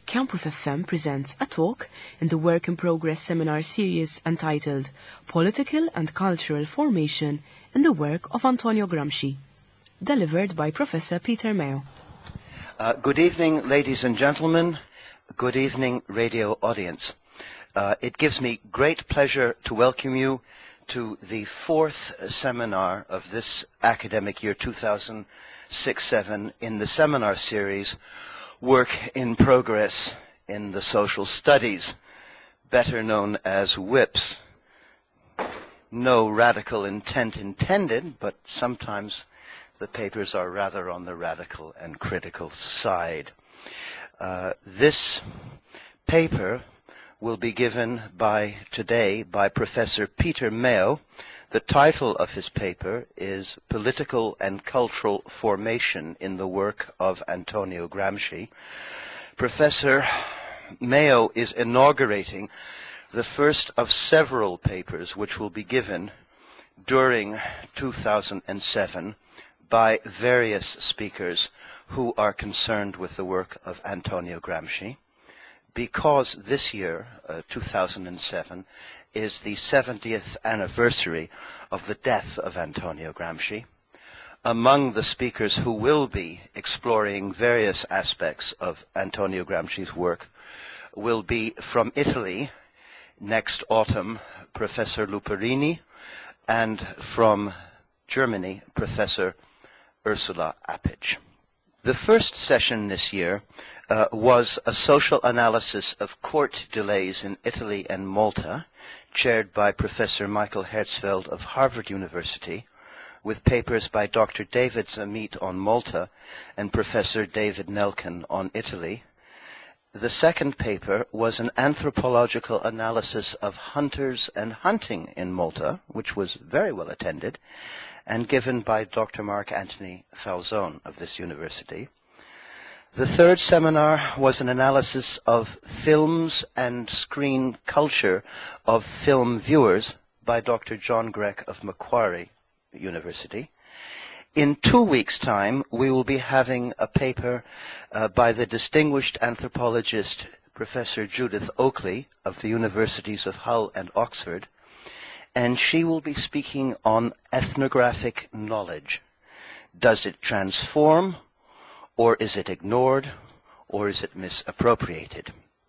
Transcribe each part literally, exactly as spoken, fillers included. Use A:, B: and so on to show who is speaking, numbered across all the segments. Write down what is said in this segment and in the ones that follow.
A: Campus F M presents a talk in the Work in Progress seminar series entitled Political and Cultural Formation in the Work of Antonio Gramsci, delivered by Professor Peter Mayo.
B: Uh, good evening, ladies and gentlemen. Good evening, radio audience. Uh, it gives me great pleasure to welcome you to the fourth seminar of this academic year two thousand six seven in the seminar series Work in Progress in the Social Studies, better known as WIPS. No radical intent intended, but sometimes the papers are rather on the radical and critical side. Uh, this paper will be given by today by Professor Peter Mayo. The title of his paper is Political and Cultural Formation in the Work of Antonio Gramsci. Professor Mayo is inaugurating the first of several papers which will be given during two thousand seven by various speakers who are concerned with the work of Antonio Gramsci, because this year, uh, two thousand seven, is the seventieth anniversary of the death of Antonio Gramsci. Among the speakers who will be exploring various aspects of Antonio Gramsci's work will be from Italy next autumn, Professor Luperini, and from Germany, Professor Ursula Appich. The first session this year uh, was a social analysis of court delays in Italy and Malta, chaired by Professor Michael Herzfeld of Harvard University, with papers by Doctor David Zamit on Malta and Professor David Nelken on Italy. The second paper was an anthropological analysis of hunters and hunting in Malta, which was very well attended, and given by Doctor Mark Anthony Falzone of this university. The third seminar was an analysis of films and screen culture of film viewers by Doctor John Grech of Macquarie University. In two weeks' time, we will be having a paper uh, by the distinguished anthropologist Professor Judith Oakley of the Universities of Hull and Oxford, and she will be speaking on ethnographic knowledge. Does it transform, or is it ignored, or is it misappropriated?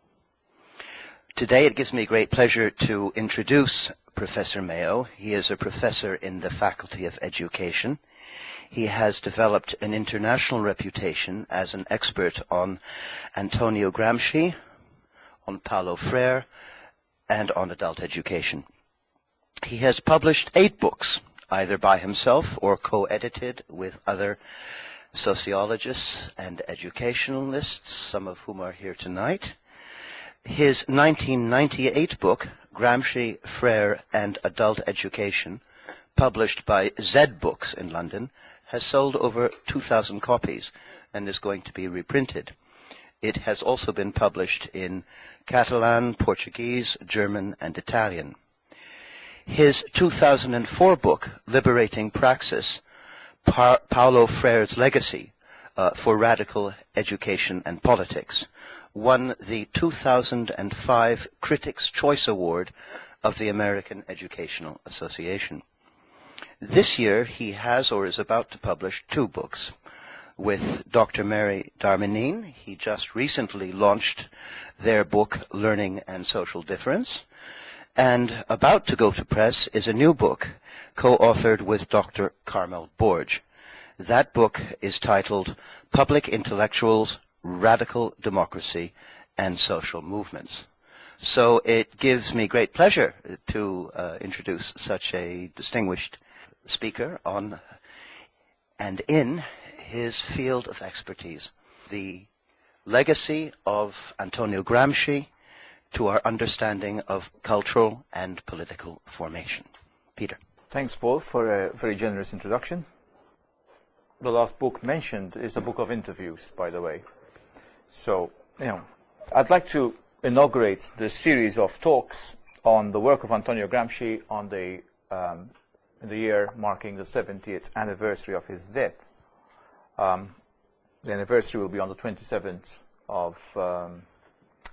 B: Today it gives me great pleasure to introduce Professor Mayo. He is a professor in the Faculty of Education. He has developed an international reputation as an expert on Antonio Gramsci, on Paulo Freire, and on adult education. He has published eight books, either by himself or co-edited with other sociologists and educationalists, some of whom are here tonight. His nineteen ninety-eight book, Gramsci, Freire, and Adult Education, published by Z Books in London, has sold over two thousand copies and is going to be reprinted. It has also been published in Catalan, Portuguese, German, and Italian. His two thousand four book, Liberating Praxis, Pa- Paulo Freire's Legacy uh, for Radical Education and Politics, won the two thousand five Critics' Choice Award of the American Educational Association. This year he has or is about to publish two books. With Doctor Mary Darmanin, he just recently launched their book, Learning and Social Difference, and about to go to press is a new book co-authored with Doctor Carmel Borge. That book is titled Public Intellectuals, Radical Democracy, and Social Movements. So it gives me great pleasure to uh, introduce such a distinguished speaker on and in his field of expertise, the legacy of Antonio Gramsci to our understanding of cultural and political formation. Peter.
C: Thanks, Paul, for a very generous introduction. The last book mentioned is a book of interviews, by the way. So, you know, I'd like to inaugurate the series of talks on the work of Antonio Gramsci on the um, in the year marking the seventieth anniversary of his death. Um, the anniversary will be on the twenty-seventh of um,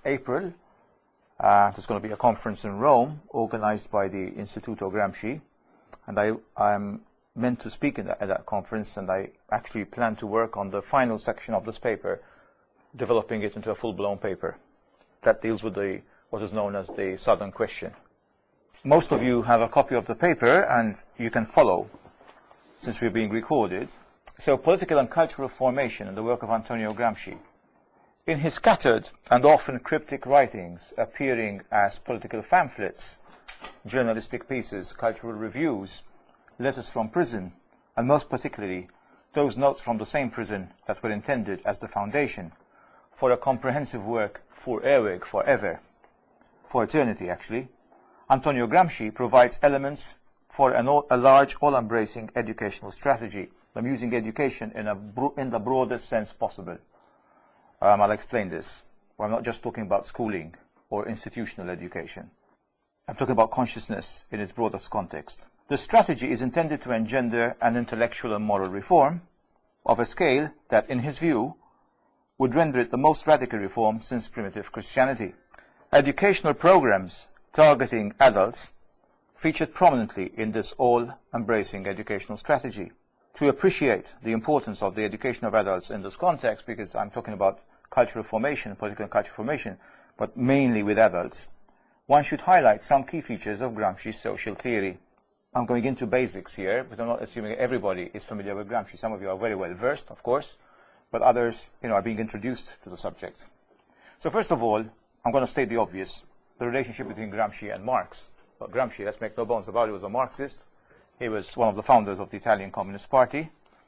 C: April. Uh, there's going to be a conference in Rome organized by the Istituto Gramsci, and I, I'm meant to speak in that, at that conference, and I actually plan to work on the final section of this paper, developing it into a full-blown paper that deals with the, what is known as the Southern Question. Most of you have a copy of the paper, and you can follow, since we're being recorded. So, political and cultural formation in the work of Antonio Gramsci. In his scattered and often cryptic writings, appearing as political pamphlets, journalistic pieces, cultural reviews, letters from prison, and most particularly, those notes from the same prison that were intended as the foundation for a comprehensive work for Ewig, forever, for eternity actually, Antonio Gramsci provides elements for an all, a large, all-embracing educational strategy. I'm using education in, a bro in the broadest sense possible. Um, I'll explain this. I'm not just talking about schooling or institutional education. I'm talking about consciousness in its broadest context. The strategy is intended to engender an intellectual and moral reform of a scale that, in his view, would render it the most radical reform since primitive Christianity. Educational programs targeting adults featured prominently in this all-embracing educational strategy. To appreciate the importance of the education of adults in this context, because I'm talking about cultural formation, political and cultural formation, but mainly with adults, one should highlight some key features of Gramsci's social theory. I'm going into basics here, because I'm not assuming everybody is familiar with Gramsci. Some of you are very well versed, of course, but others, you know, are being introduced to the subject. So first of all, I'm going to state the obvious, the relationship between Gramsci and Marx. But Gramsci, let's make no bones about it, was a Marxist. He was one of the founders of the Italian Communist Party.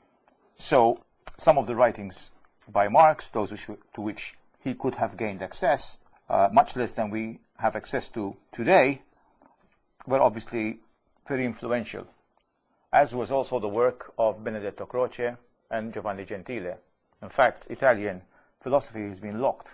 C: So some of the writings by Marx, those which, to which he could have gained access, uh, much less than we have access to today, were obviously very influential, as was also the work of Benedetto Croce and Giovanni Gentile. In fact, Italian philosophy has been locked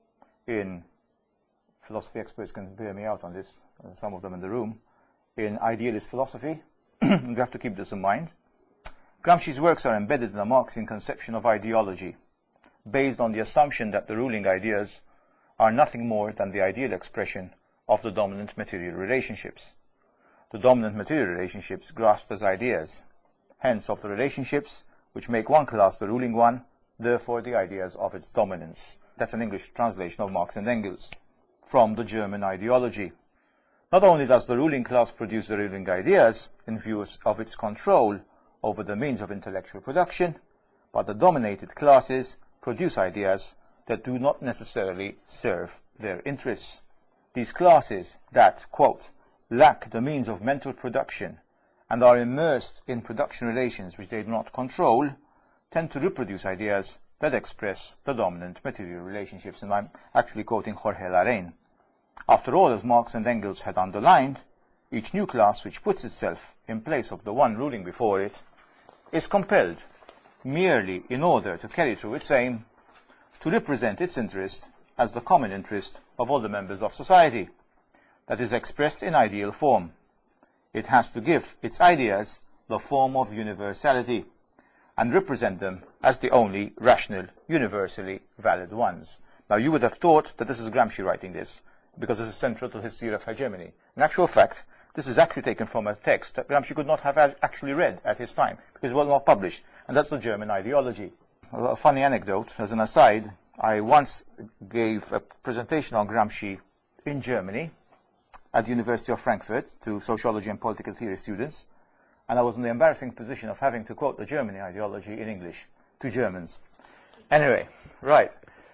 C: in, philosophy experts can bear me out on this, some of them in the room, in idealist philosophy. You have to keep this in mind. Gramsci's works are embedded in a Marxian conception of ideology, based on the assumption that the ruling ideas are nothing more than the ideal expression of the dominant material relationships. The dominant material relationships grasped as ideas, hence of the relationships which make one class the ruling one, therefore the ideas of its dominance. That's an English translation of Marx and Engels from the German ideology. Not only does the ruling class produce the ruling ideas in view of its control over the means of intellectual production, but the dominated classes produce ideas that do not necessarily serve their interests. These classes that, quote, lack the means of mental production and are immersed in production relations which they do not control, tend to reproduce ideas that express the dominant material relationships. And I'm actually quoting Jorge Larraín. After all, as Marx and Engels had underlined, each new class which puts itself in place of the one ruling before it is compelled, merely in order to carry through its aim, to represent its interest as the common interest of all the members of society, that is expressed in ideal form. It has to give its ideas the form of universality, and represent them as the only rational, universally valid ones. Now, you would have thought that this is Gramsci writing this, because this is central to his theory of hegemony. In actual fact, this is actually taken from a text that Gramsci could not have actually read at his time, because it was not published, and that's the German ideology. A funny anecdote, as an aside, I once gave a presentation on Gramsci in Germany at the University of Frankfurt to sociology and political theory students, and I was in the embarrassing position of having to quote the German ideology in English to Germans. Anyway, right.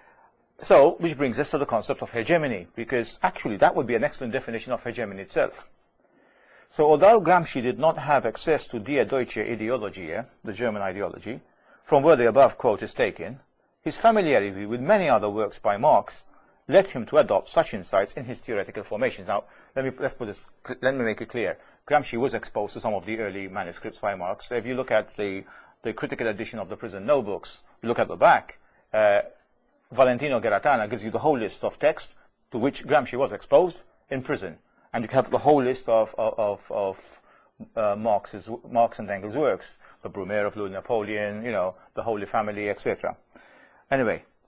C: So, which brings us to the concept of hegemony, because actually that would be an excellent definition of hegemony itself. So, although Gramsci did not have access to Die Deutsche Ideologie, the German ideology, from where the above quote is taken, his familiarity with many other works by Marx led him to adopt such insights in his theoretical formations. Now, let me, let's put this, let me make it clear. Gramsci was exposed to some of the early manuscripts by Marx. So if you look at the, the critical edition of the Prison Notebooks, you look at the back, uh, Valentino Gheratana gives you the whole list of texts to which Gramsci was exposed in prison. And you have the whole list of, of, of, of uh, Marx's, Marx and Engels' works, the Brumaire of Louis Napoleon, you know, the Holy Family, et cetera. Anyway,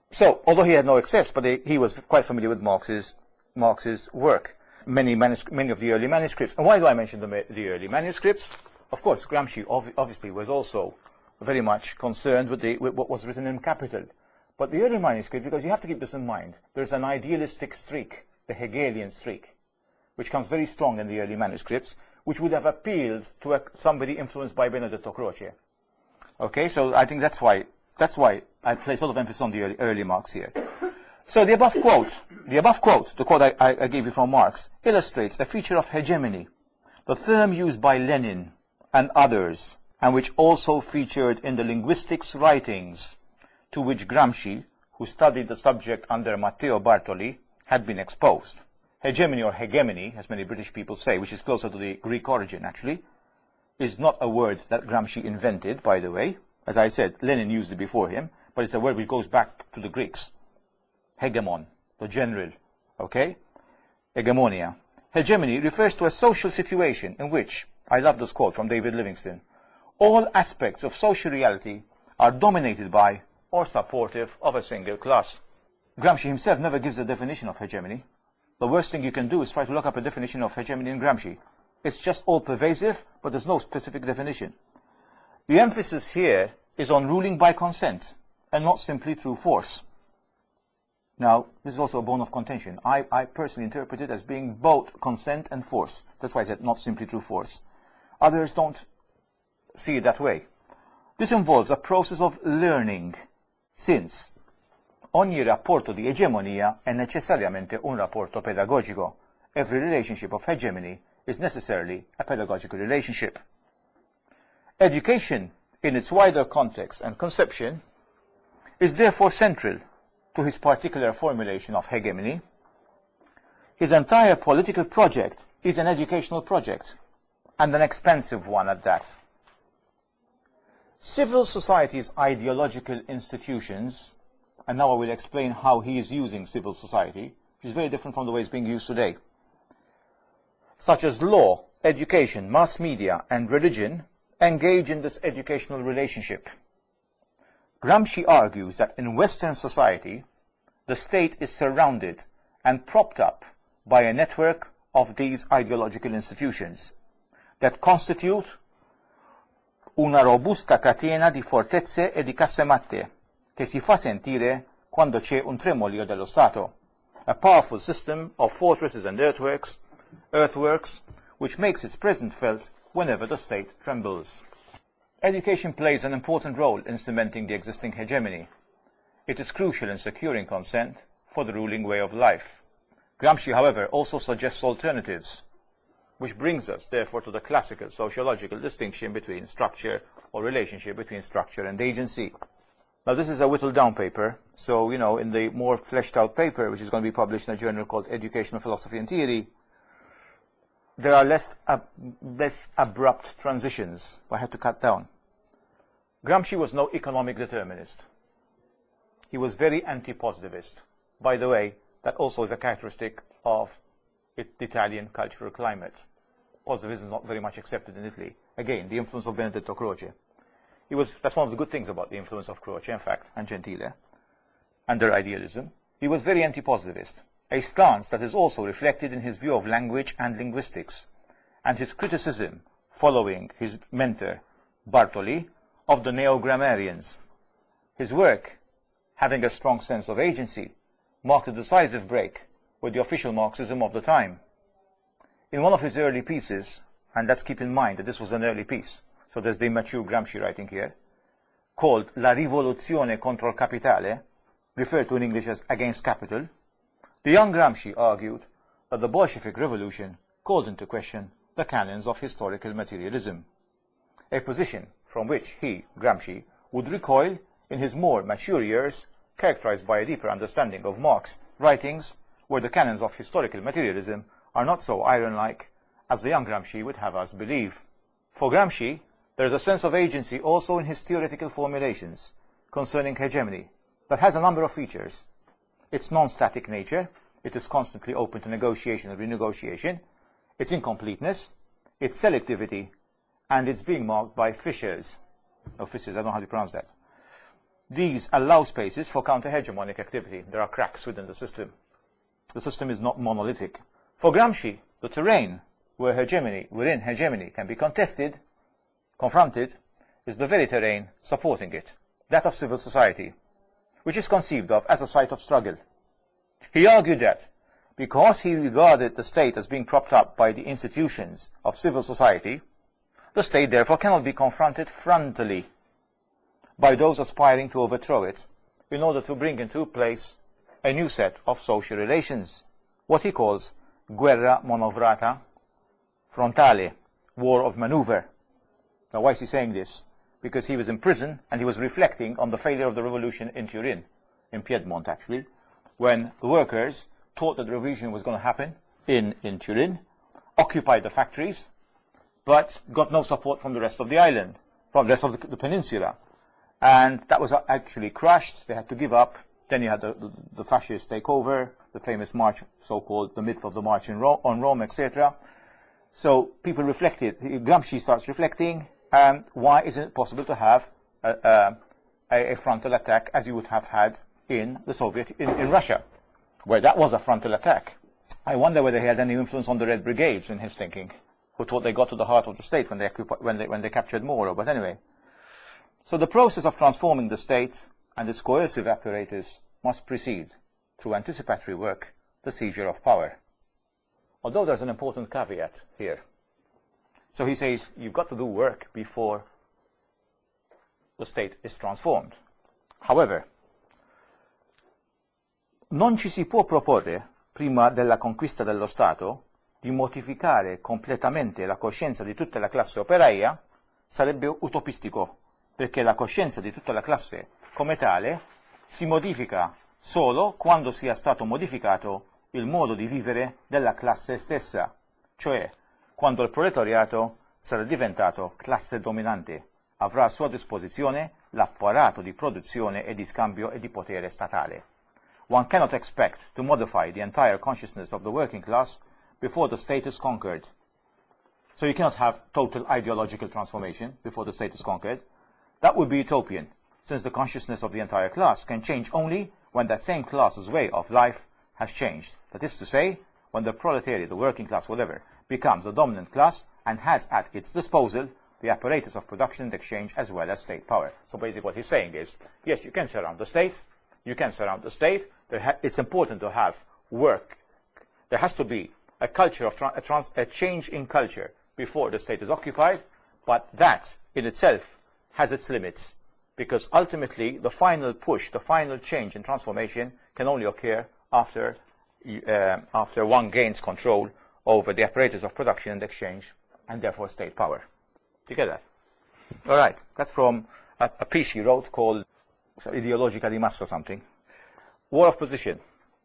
C: So, although he had no access, but he, he was quite familiar with Marx's, Marx's work, many, manus many of the early manuscripts. And why do I mention the, the early manuscripts? Of course, Gramsci ov obviously was also very much concerned with, the, with what was written in capital. But the early manuscript, because you have to keep this in mind, there's an idealistic streak, the Hegelian streak, which comes very strong in the early manuscripts, which would have appealed to a, somebody influenced by Benedetto Croce. Okay, so I think that's why, that's why I place a lot of emphasis on the early, early Marx here. So the above quote, the above quote, the quote I, I, I gave you from Marx, illustrates a feature of hegemony, the term used by Lenin and others, and which also featured in the linguistics writings to which Gramsci, who studied the subject under Matteo Bartoli, had been exposed. Hegemony or hegemony, as many British people say, which is closer to the Greek origin actually, is not a word that Gramsci invented, by the way. As I said, Lenin used it before him, but it's a word which goes back to the Greeks. Hegemon, the general, okay? Hegemonia. Hegemony refers to a social situation in which, I love this quote from David Livingstone, all aspects of social reality are dominated by or supportive of a single class. Gramsci himself never gives a definition of hegemony. The worst thing you can do is try to look up a definition of hegemony in Gramsci. It's just all pervasive, but there's no specific definition. The emphasis here is on ruling by consent and not simply through force. Now, this is also a bone of contention. I, I personally interpret it as being both consent and force. That's why I said not simply through force. Others don't see it that way. This involves a process of learning, since ogni rapporto di egemonia è necessariamente un rapporto pedagogico. Every relationship of hegemony is necessarily a pedagogical relationship. Education, in its wider context and conception, is therefore central to his particular formulation of hegemony. His entire political project is an educational project, and an expensive one at that. Civil society's ideological institutions, and now I will explain how he is using civil society, which is very different from the way it's being used today, such as law, education, mass media, and religion, engage in this educational relationship. Gramsci argues that in Western society, the state is surrounded and propped up by a network of these ideological institutions that constitute una robusta catena di fortezze e di casematte che si fa sentire quando c'è un tremolio dello Stato, a powerful system of fortresses and earthworks, earthworks which makes its presence felt whenever the state trembles. Education plays an important role in cementing the existing hegemony. It is crucial in securing consent for the ruling way of life. Gramsci, however, also suggests alternatives, which brings us, therefore, to the classical sociological distinction between structure or relationship between structure and agency. Now, this is a whittled down paper, so, you know, in the more fleshed out paper, which is going to be published in a journal called Educational Philosophy and Theory, there are less, uh, less abrupt transitions. I had to cut down. Gramsci was no economic determinist. He was very anti-positivist. By the way, that also is a characteristic of the Italian cultural climate. Positivism is not very much accepted in Italy. Again, the influence of Benedetto Croce. He was, that's one of the good things about the influence of Croce, in fact, and Gentile, and their idealism. He was very anti-positivist, a stance that is also reflected in his view of language and linguistics, and his criticism, following his mentor, Bartoli, of the neo-grammarians. His work, having a strong sense of agency, marked a decisive break with the official Marxism of the time. In one of his early pieces, and let's keep in mind that this was an early piece, so there's the mature Gramsci writing here, called La rivoluzione contro il capitale, referred to in English as Against Capital, the young Gramsci argued that the Bolshevik revolution called into question the canons of historical materialism, a position from which he, Gramsci, would recoil in his more mature years, characterized by a deeper understanding of Marx's writings, where the canons of historical materialism are not so iron-like as the young Gramsci would have us believe. For Gramsci, there is a sense of agency also in his theoretical formulations concerning hegemony that has a number of features. Its non-static nature, it is constantly open to negotiation and renegotiation, its incompleteness, its selectivity, and its being marked by fissures. No, fissures, I don't know how to pronounce that. these allow spaces for counter-hegemonic activity. There are cracks within the system. The system is not monolithic. For Gramsci, the terrain where hegemony, wherein hegemony can be contested, confronted, is the very terrain supporting it, that of civil society, which is conceived of as a site of struggle. He argued that because he regarded the state as being propped up by the institutions of civil society, the state therefore cannot be confronted frontally by those aspiring to overthrow it in order to bring into place a new set of social relations, what he calls guerra manovrata frontale, war of maneuver. Now, why is he saying this? Because he was in prison and he was reflecting on the failure of the revolution in Turin, in Piedmont actually, when the workers thought that the revolution was going to happen in, in Turin, occupied the factories, but got no support from the rest of the island, from the rest of the, the peninsula. And that was actually crushed. They had to give up. Then you had the, the, the fascists take over, the famous march, so-called the myth of the march in Rome, on Rome, et cetera. So people reflected. Gramsci starts reflecting. Um, why isn't it possible to have a, a, a frontal attack as you would have had in the Soviet, in, in Russia, where that was a frontal attack? I wonder whether he had any influence on the Red Brigades in his thinking, who thought they got to the heart of the state when they, when they, when they captured Moro. But anyway, so the process of transforming the state and its coercive apparatus must precede, through anticipatory work, the seizure of power. Although there's an important caveat here. So he says, you've got to do work before the state is transformed. However, non ci si può proporre, prima della conquista dello Stato, di modificare completamente la coscienza di tutta la classe operaia, sarebbe utopistico, perché la coscienza di tutta la classe come tale si modifica solo quando sia stato modificato il modo di vivere della classe stessa, cioè quando il proletariato sarà diventato classe dominante, avrà a sua disposizione l'apparato di produzione e di scambio e di potere statale. One cannot expect to modify the entire consciousness of the working class before the state is conquered. So you cannot have total ideological transformation before the state is conquered. That would be utopian, since the consciousness of the entire class can change only when that same class's way of life has changed. That is to say, when the proletariat, the working class, whatever, becomes a dominant class and has at its disposal the apparatus of production and exchange as well as state power. So basically what he's saying is, yes, you can surround the state, you can surround the state, there ha it's important to have work. There has to be a culture of tra a, trans a change in culture before the state is occupied, but that in itself has its limits, because ultimately the final push, the final change and transformation can only occur after, uh, after one gains control over the apparatus of production and exchange, and therefore state power. You get that? All right. That's from a, a piece he wrote called Ideologica di Massa something. War of position.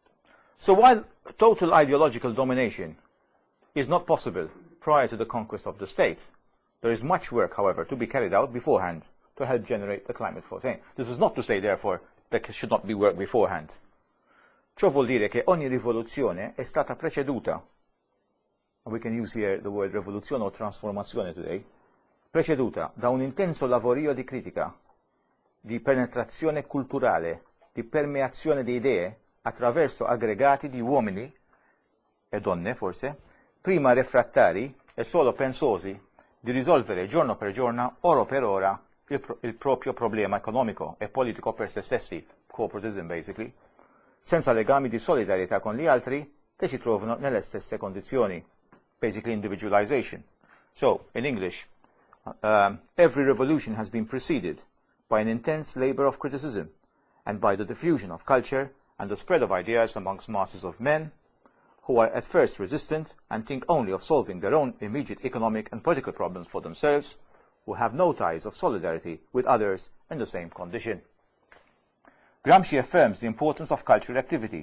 C: So while total ideological domination is not possible prior to the conquest of the state, there is much work, however, to be carried out beforehand to help generate the climate for change. This is not to say, therefore, that there should not be work beforehand. Ciò vuol dire che ogni rivoluzione è stata preceduta, and we can use here the word rivoluzione or trasformazione today, preceduta da un intenso lavorio di critica, di penetrazione culturale, di permeazione di idee attraverso aggregati di uomini e donne, forse, prima refrattari e solo pensosi di risolvere giorno per giorno, ora per ora, il, pro il proprio problema economico e politico per se stessi, corporatism basically, senza legami di solidarietà con gli altri che si trovano nelle stesse condizioni, basically individualization. So, in English, uh, every revolution has been preceded by an intense labor of criticism and by the diffusion of culture and the spread of ideas amongst masses of men who are at first resistant and think only of solving their own immediate economic and political problems for themselves, who have no ties of solidarity with others in the same condition. Gramsci affirms the importance of cultural activity.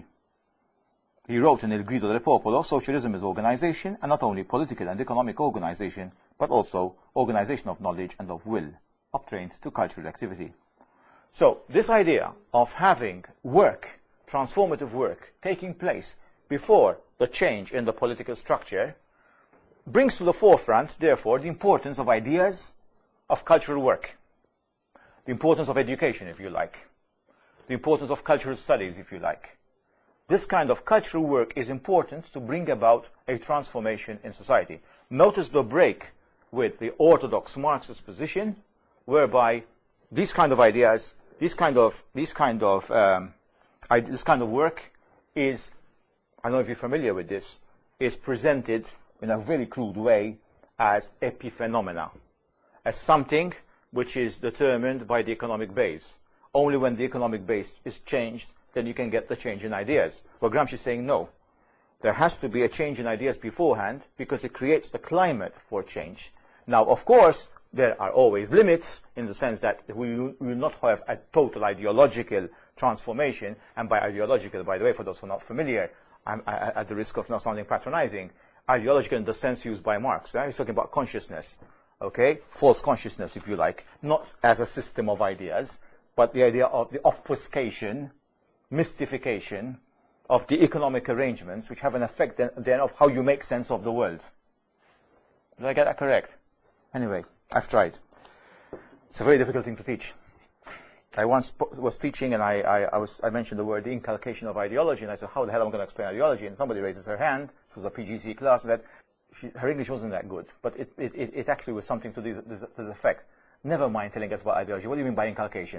C: He wrote in Il Grido del Popolo, socialism is organization, and not only political and economic organization, but also organization of knowledge and of will, uptrained to cultural activity. So, this idea of having work, transformative work, taking place before the change in the political structure, brings to the forefront, therefore, the importance of ideas of cultural work. the importance of education, if you like, the importance of cultural studies, if you like. This kind of cultural work is important to bring about a transformation in society. Notice the break with the orthodox Marxist position, whereby these kind of ideas, this kind of, this kind of, um, I, this kind of work is, I don't know if you're familiar with this, is presented in a very crude way as epiphenomena, as something which is determined by the economic base. Only when the economic base is changed, then you can get the change in ideas. Well, Gramsci is saying no. There has to be a change in ideas beforehand because it creates the climate for change. Now, of course, there are always limits in the sense that we will not have a total ideological transformation. And by ideological, by the way, for those who are not familiar, I'm I, at the risk of now sounding patronizing, ideological in the sense used by Marx. Eh? He's talking about consciousness, okay? False consciousness, if you like, not as a system of ideas, but the idea of the obfuscation, mystification of the economic arrangements which have an effect then, then of how you make sense of the world. Did I get that correct? Anyway, I've tried. It's a very difficult thing to teach. I once was teaching and I, I, I, was, I mentioned the word the inculcation of ideology, and I said, how the hell am I going to explain ideology? And somebody raises her hand. This was a P G C class, and that she, her English wasn't that good, but it, it, it, it actually was something to this, this, this effect. Never mind telling us about ideology. What do you mean by inculcation?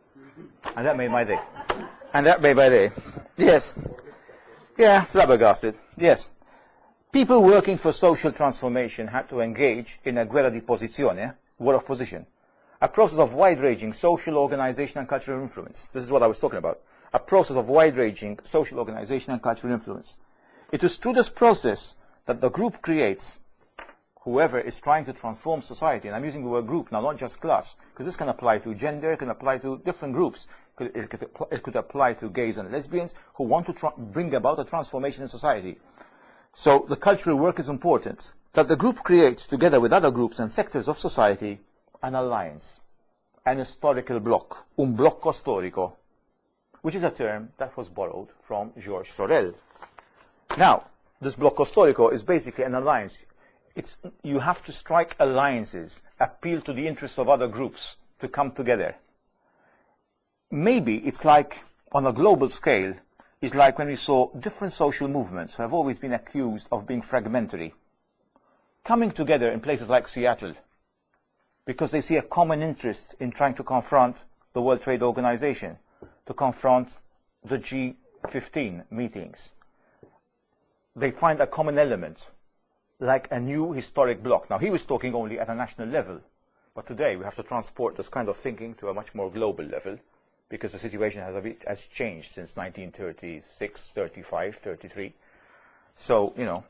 C: And that made my day. And that made my day. Yes. Yeah, flabbergasted. Yes. People working for social transformation had to engage in a guerra di posizione, war of position, a process of wide-ranging social organization and cultural influence. This is what I was talking about. A process of wide-ranging social organization and cultural influence. It is through this process that the group creates whoever is trying to transform society. And I'm using the word group now, not just class, because this can apply to gender, it can apply to different groups. It could, it could apply to gays and lesbians who want to tra- bring about a transformation in society. So the cultural work is important, that the group creates, together with other groups and sectors of society, an alliance, an historical bloc, un blocco storico, which is a term that was borrowed from Georges Sorel. Now, this blocco storico is basically an alliance. It's, you have to strike alliances, appeal to the interests of other groups to come together. Maybe it's like, on a global scale, it's like when we saw different social movements who have always been accused of being fragmentary, coming together in places like Seattle, because they see a common interest in trying to confront the World Trade Organization, to confront the G fifteen meetings. They find a common element, like a new historic bloc. Now, he was talking only at a national level, but today we have to transport this kind of thinking to a much more global level, because the situation has, a bit, has changed since nineteen thirty-six, thirty-five, thirty-three. So, you know.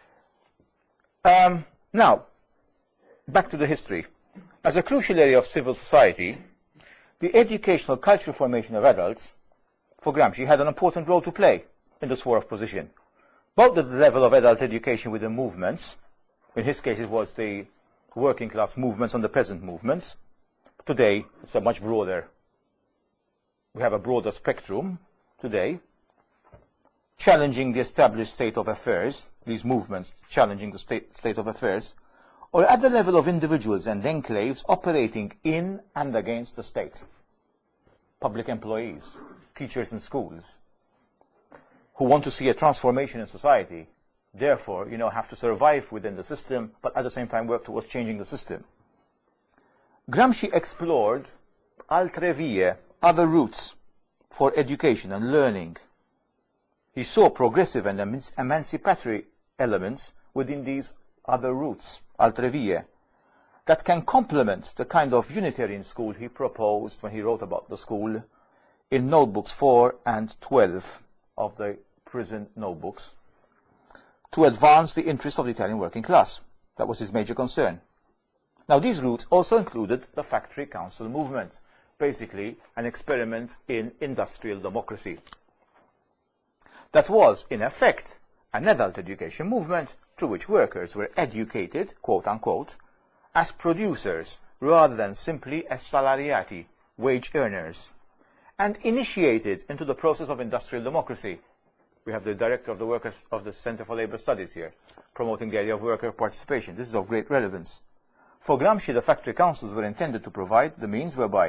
C: Um, now, back to the history. As a crucial area of civil society, the educational cultural formation of adults, for Gramsci, had an important role to play in this war of position. Both at the level of adult education within movements, in his case it was the working class movements and the peasant movements. Today, it's a much broader, we have a broader spectrum today, challenging the established state of affairs, these movements challenging the state, state of affairs, or at the level of individuals and enclaves operating in and against the state. Public employees, teachers in schools, who want to see a transformation in society, therefore, you know, have to survive within the system, but at the same time work towards changing the system. Gramsci explored altre vie, other routes for education and learning. He saw progressive and eman- emancipatory elements within these other routes, altre vie, that can complement the kind of Unitarian school he proposed when he wrote about the school in notebooks four and twelve of the prison notebooks, to advance the interests of the Italian working class. That was his major concern. Now, these routes also included the factory council movement, basically an experiment in industrial democracy. That was, in effect, an adult education movement through which workers were educated, quote unquote, as producers rather than simply as salariati, wage earners, and initiated into the process of industrial democracy. We have the director of the workers of the Center for Labor Studies here, promoting the idea of worker participation. This is of great relevance. For Gramsci, the factory councils were intended to provide the means whereby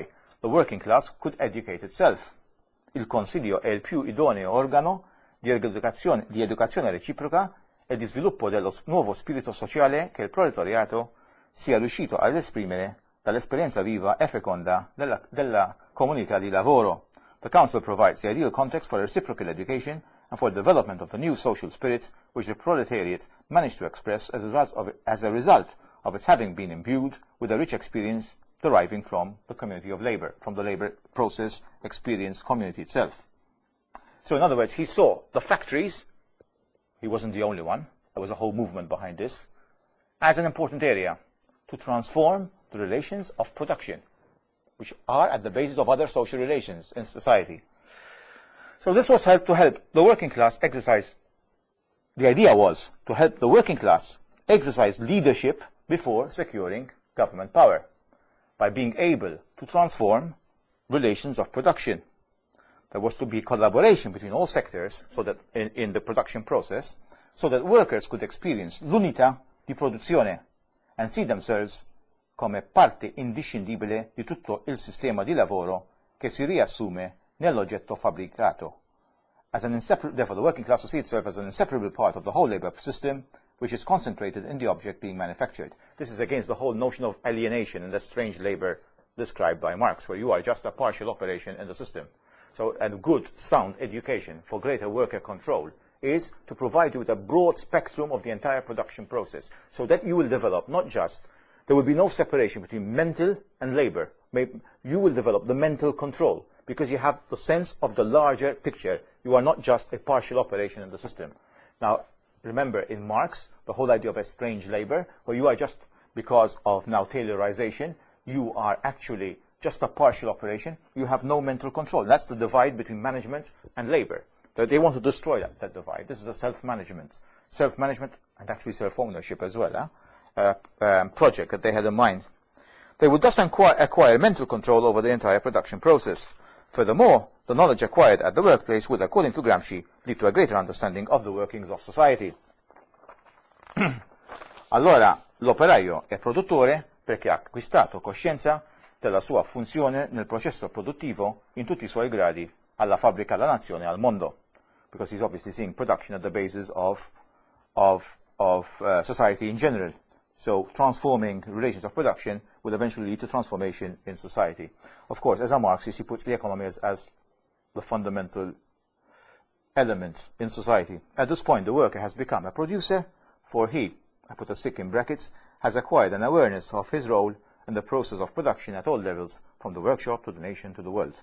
C: the working class could educate itself. Il Consiglio è il più idoneo organo di educazione, di educazione reciproca e di sviluppo dello nuovo spirito sociale che il proletariato sia riuscito ad esprimere dall'esperienza viva e feconda della, della comunità di lavoro. The Council provides the ideal context for reciprocal education and for the development of the new social spirit which the proletariat managed to express as a result of, as a result of its having been imbued with a rich experience deriving from the community of labor, from the labor process experience community itself. So in other words, he saw the factories, he wasn't the only one, there was a whole movement behind this, as an important area to transform the relations of production, which are at the basis of other social relations in society. So this was help to help the working class exercise, the idea was to help the working class exercise leadership before securing government power, by being able to transform relations of production. There was to be collaboration between all sectors so that in, in the production process, so that workers could experience l'unità di produzione and see themselves come parte indiscindibile di tutto il sistema di lavoro che si riassume nell'oggetto fabbricato. As an inseparable, therefore, the working class will see itself as an inseparable part of the whole labor system, which is concentrated in the object being manufactured. This is against the whole notion of alienation and the strange labor described by Marx, where you are just a partial operation in the system. So a good, sound education for greater worker control is to provide you with a broad spectrum of the entire production process, so that you will develop not just, there will be no separation between mental and labor. You will develop the mental control, because you have the sense of the larger picture. You are not just a partial operation in the system. Now, remember, in Marx, the whole idea of a strange labor, where you are just, because of now Taylorization, you are actually just a partial operation. You have no mental control. That's the divide between management and labor. They want to destroy that, that divide. This is a self-management, self-management and actually self-ownership as well, huh? uh, um, project that they had in mind. They would thus acquire, acquire mental control over the entire production process. Furthermore, the knowledge acquired at the workplace would, according to Gramsci, lead to a greater understanding of the workings of society. Allora, l'operaio è produttore perché ha acquistato coscienza della sua funzione nel processo produttivo in tutti i suoi gradi, alla fabbrica, alla nazione, al mondo. Because he's obviously seeing production at the basis of, of, of uh, society in general. So transforming relations of production will eventually lead to transformation in society. Of course, as a Marxist, he puts the economy as, as the fundamental element in society. At this point, the worker has become a producer, for he, I put a sick in brackets, has acquired an awareness of his role in the process of production at all levels, from the workshop to the nation to the world.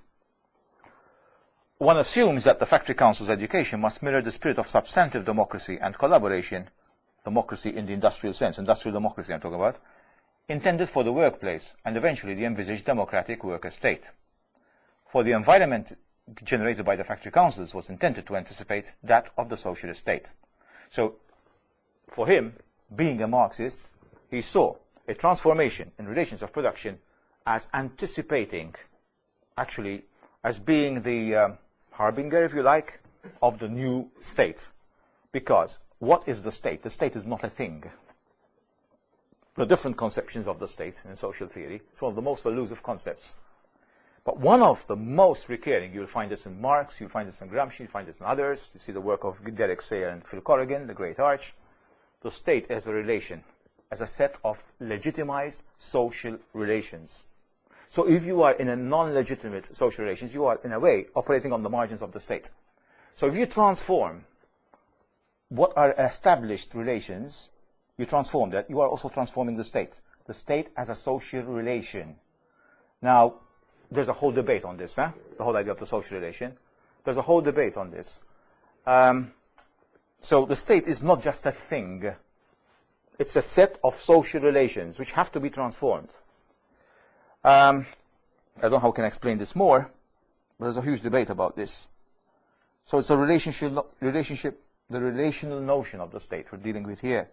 C: One assumes that the Factory Council's education must mirror the spirit of substantive democracy and collaboration, democracy in the industrial sense, industrial democracy I'm talking about, intended for the workplace and eventually the envisaged democratic worker state. For the environment generated by the Factory Councils was intended to anticipate that of the socialist state. So, for him, being a Marxist, he saw a transformation in relations of production as anticipating, actually, as being the um, harbinger, if you like, of the new state. Because what is the state? The state is not a thing. There are different conceptions of the state in social theory. It's one of the most elusive concepts. But one of the most recurring, you'll find this in Marx, you'll find this in Gramsci, you'll find this in others. You see the work of Derek Sayer and Phil Corrigan, the Great Arch. The state as a relation, as a set of legitimized social relations. So if you are in a non-legitimate social relations, you are, in a way, operating on the margins of the state. So if you transform what are established relations, you transform that, you are also transforming the state. The state as a social relation. Now, there's a whole debate on this, huh? The whole idea of the social relation. There's a whole debate on this. Um, so the state is not just a thing. It's a set of social relations which have to be transformed. Um, I don't know how I can explain this more, but there's a huge debate about this. So it's a relationship, relationship, the relational notion of the state we're dealing with here.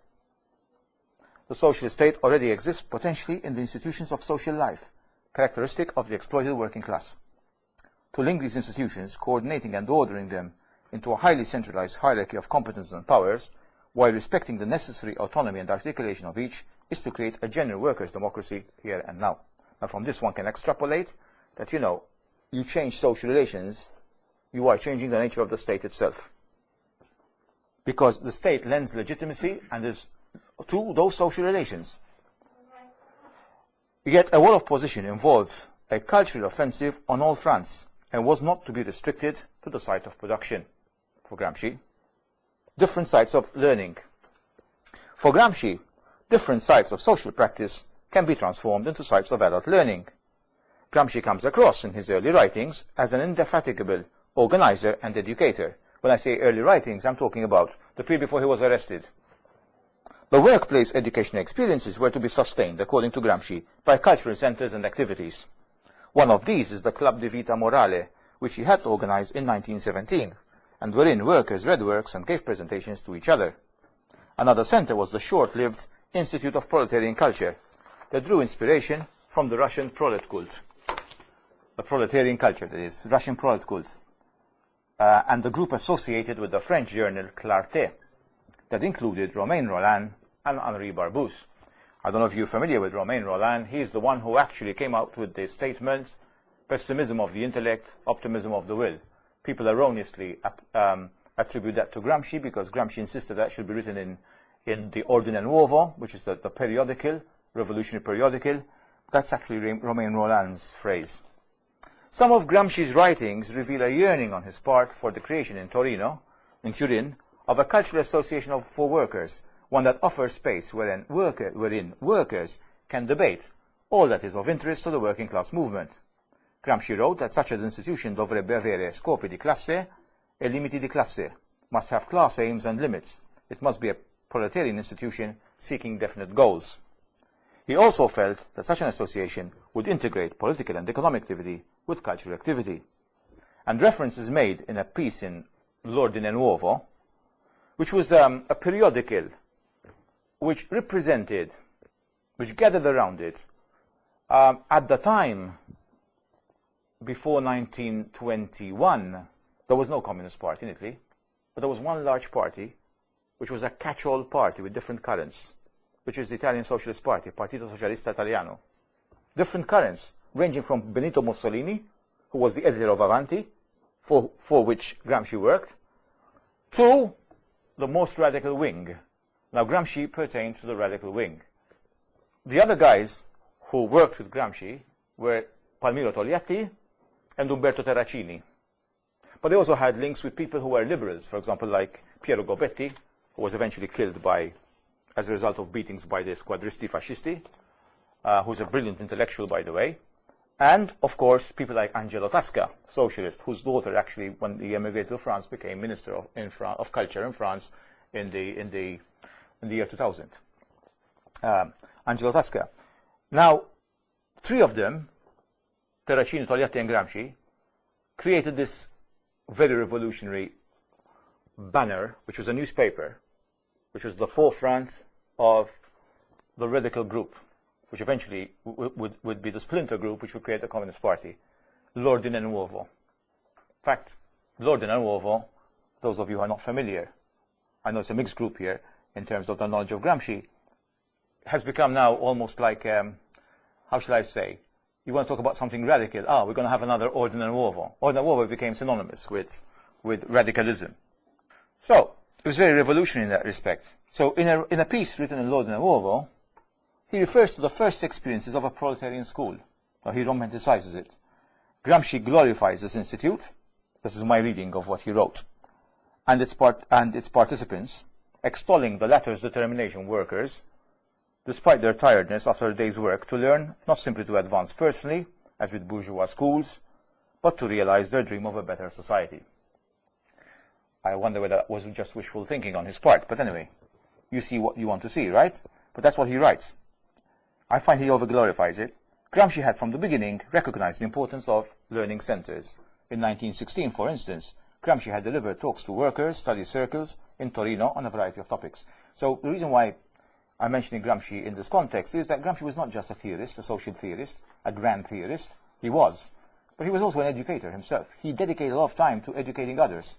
C: The socialist state already exists potentially in the institutions of social life, characteristic of the exploited working class. To link these institutions, coordinating and ordering them into a highly centralized hierarchy of competences and powers, while respecting the necessary autonomy and articulation of each, is to create a genuine workers' democracy here and now. Now, from this one can extrapolate that, you know, you change social relations, you are changing the nature of the state itself. Because the state lends legitimacy and is to those social relations. Yet a war of position involved a cultural offensive on all fronts and was not to be restricted to the site of production. For Gramsci, different sites of learning. For Gramsci, different sites of social practice can be transformed into sites of adult learning. Gramsci comes across in his early writings as an indefatigable organizer and educator. When I say early writings, I'm talking about the period before he was arrested. The workplace educational experiences were to be sustained, according to Gramsci, by cultural centers and activities. One of these is the Club de Vita Morale, which he had organized in nineteen seventeen, and wherein workers read works and gave presentations to each other. Another center was the short-lived Institute of Proletarian Culture, that drew inspiration from the Russian prolet cult. The proletarian culture, that is, Russian prolet cult. Uh, and the group associated with the French journal Clarté, that included Romain Rolland and Henri Barbusse. I don't know if you're familiar with Romain Rolland. He's the one who actually came out with the statement, pessimism of the intellect, optimism of the will. People erroneously um, attribute that to Gramsci because Gramsci insisted that should be written in, in the Ordine Nuovo, which is the, the periodical, revolutionary periodical. That's actually Romain Rolland's phrase. Some of Gramsci's writings reveal a yearning on his part for the creation in Torino, in Turin, of a cultural association of, for workers, one that offers space wherein, worker, wherein workers can debate all that is of interest to the working class movement. Gramsci wrote that such an institution dovrebbe avere scopi di classe e limiti di classe, must have class aims and limits. It must be a proletarian institution seeking definite goals. He also felt that such an association would integrate political and economic activity with cultural activity. And reference is made in a piece in L'Ordine Nuovo, which was um, a periodical which represented, which gathered around it, um, at the time, before nineteen twenty-one, there was no Communist Party in Italy, but there was one large party, which was a catch-all party with different currents, which is the Italian Socialist Party, Partito Socialista Italiano. Different currents, ranging from Benito Mussolini, who was the editor of Avanti, for, for which Gramsci worked, to the most radical wing. Now, Gramsci pertained to the radical wing. The other guys who worked with Gramsci were Palmiro Togliatti and Umberto Terracini. But they also had links with people who were liberals, for example, like Piero Gobetti, who was eventually killed by, as a result of beatings by the squadristi fascisti, uh, who's a brilliant intellectual, by the way. And, of course, people like Angelo Tasca, socialist, whose daughter actually, when he emigrated to France, became Minister of, in Fran of Culture in France in the, in the, in the year two thousand. Um, Angelo Tasca. Now, three of them, Terracini, Togliatti, and Gramsci, created this very revolutionary banner, which was a newspaper, which was the forefront of the radical group, which eventually would, would be the splinter group which would create the Communist Party, L'Ordine Nuovo. In fact, L'Ordine Nuovo, those of you who are not familiar, I know it's a mixed group here in terms of the knowledge of Gramsci, has become now almost like, um, how shall I say, you want to talk about something radical, ah, we're going to have another Ordine Nuovo. Ordine Nuovo became synonymous with, with radicalism. So, it was very revolutionary in that respect. So, in a, in a piece written in L'Ordine Nuovo, he refers to the first experiences of a proletarian school. Now, he romanticizes it. Gramsci glorifies this institute. This is my reading of what he wrote. And its, part, and its participants, extolling the latter's determination workers, despite their tiredness after a day's work, to learn, not simply to advance personally, as with bourgeois schools, but to realize their dream of a better society. I wonder whether that was just wishful thinking on his part, but anyway, you see what you want to see, right? But that's what he writes. I find he over-glorifies it. Gramsci had from the beginning recognized the importance of learning centers. In nineteen sixteen, for instance, Gramsci had delivered talks to workers, study circles in Torino on a variety of topics. So the reason why I'm mentioning Gramsci in this context is that Gramsci was not just a theorist, a social theorist, a grand theorist. He was. But he was also an educator himself. He dedicated a lot of time to educating others,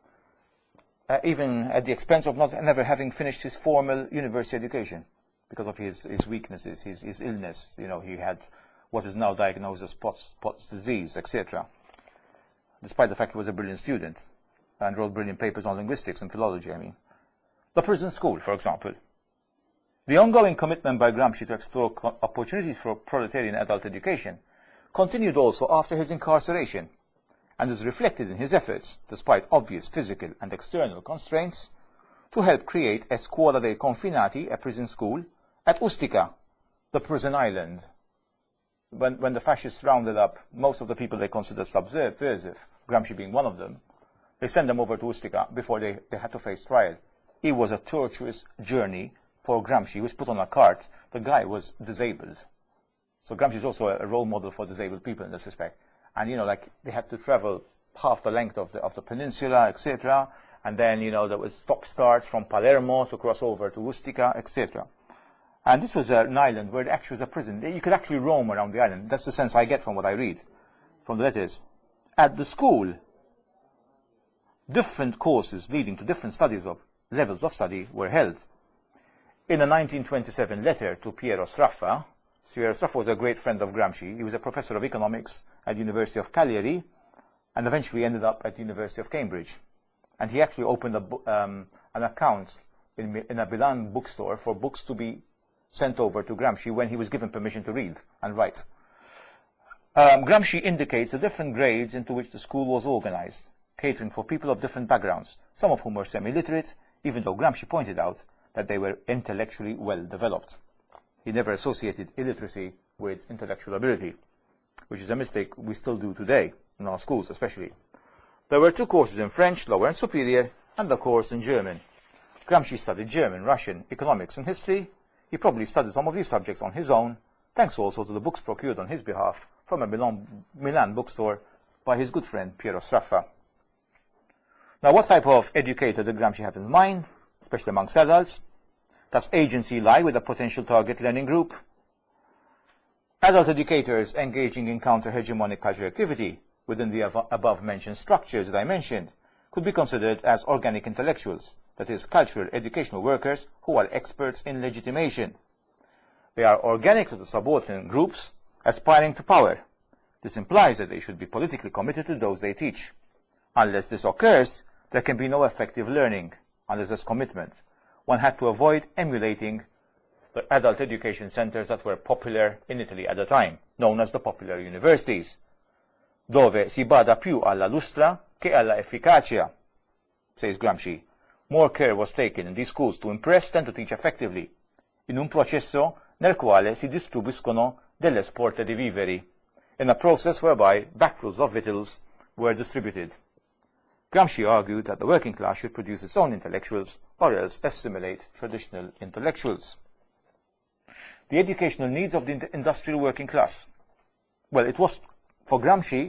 C: uh, even at the expense of not never having finished his formal university education because of his, his weaknesses, his, his illness. You know, he had what is now diagnosed as Pott's, Pott's disease, et cetera, despite the fact he was a brilliant student and wrote brilliant papers on linguistics and philology, I mean. The prison school, for example. The ongoing commitment by Gramsci to explore opportunities for proletarian adult education continued also after his incarceration, and is reflected in his efforts, despite obvious physical and external constraints, to help create a Scuola dei Confinati, a prison school, at Ustica, the prison island. When, when the fascists rounded up most of the people they considered subversive, Gramsci being one of them, they sent them over to Ustica before they, they had to face trial. It was a tortuous journey for Gramsci. He was put on a cart. The guy was disabled. So Gramsci is also a, a role model for disabled people in this respect. And, you know, like, they had to travel half the length of the, of the peninsula, et cetera. And then, you know, there was stop-starts from Palermo to cross over to Ustica, et cetera. And this was an island where it actually was a prison. You could actually roam around the island. That's the sense I get from what I read, from the letters. At the school, different courses leading to different studies of levels of study were held. In a nineteen twenty-seven letter to Piero Sraffa, Piero Sraffa was a great friend of Gramsci. He was a professor of economics at the University of Cagliari and eventually ended up at the University of Cambridge. And he actually opened a, um, an account in, in a Milan bookstore for books to be sent over to Gramsci when he was given permission to read and write. Um, Gramsci indicates the different grades into which the school was organized, catering for people of different backgrounds, some of whom were semi-literate, even though Gramsci pointed out that they were intellectually well developed. He never associated illiteracy with intellectual ability, which is a mistake we still do today, in our schools especially. There were two courses in French, lower and superior, and a course in German. Gramsci studied German, Russian, economics, and history. He probably studied some of these subjects on his own, thanks also to the books procured on his behalf from a Milan, Milan bookstore by his good friend Piero Sraffa. Now, what type of educator did Gramsci have in mind, especially amongst adults? Does agency lie with a potential target learning group? Adult educators engaging in counter-hegemonic cultural activity within the above-mentioned structures that I mentioned could be considered as organic intellectuals, that is, cultural educational workers who are experts in legitimation. They are organic to the subordinate groups aspiring to power. This implies that they should be politically committed to those they teach. Unless this occurs, there can be no effective learning, unless there's commitment. One had to avoid emulating the adult education centers that were popular in Italy at the time, known as the popular universities, dove si bada più alla lustra che alla efficacia, says Gramsci. More care was taken in these schools to impress than to teach effectively, in un processo nel quale si distribuiscono delle sporte di viveri, in a process whereby backfuls of victuals were distributed. Gramsci argued that the working class should produce its own intellectuals or else assimilate traditional intellectuals. The educational needs of the industrial working class. Well, it was, for Gramsci,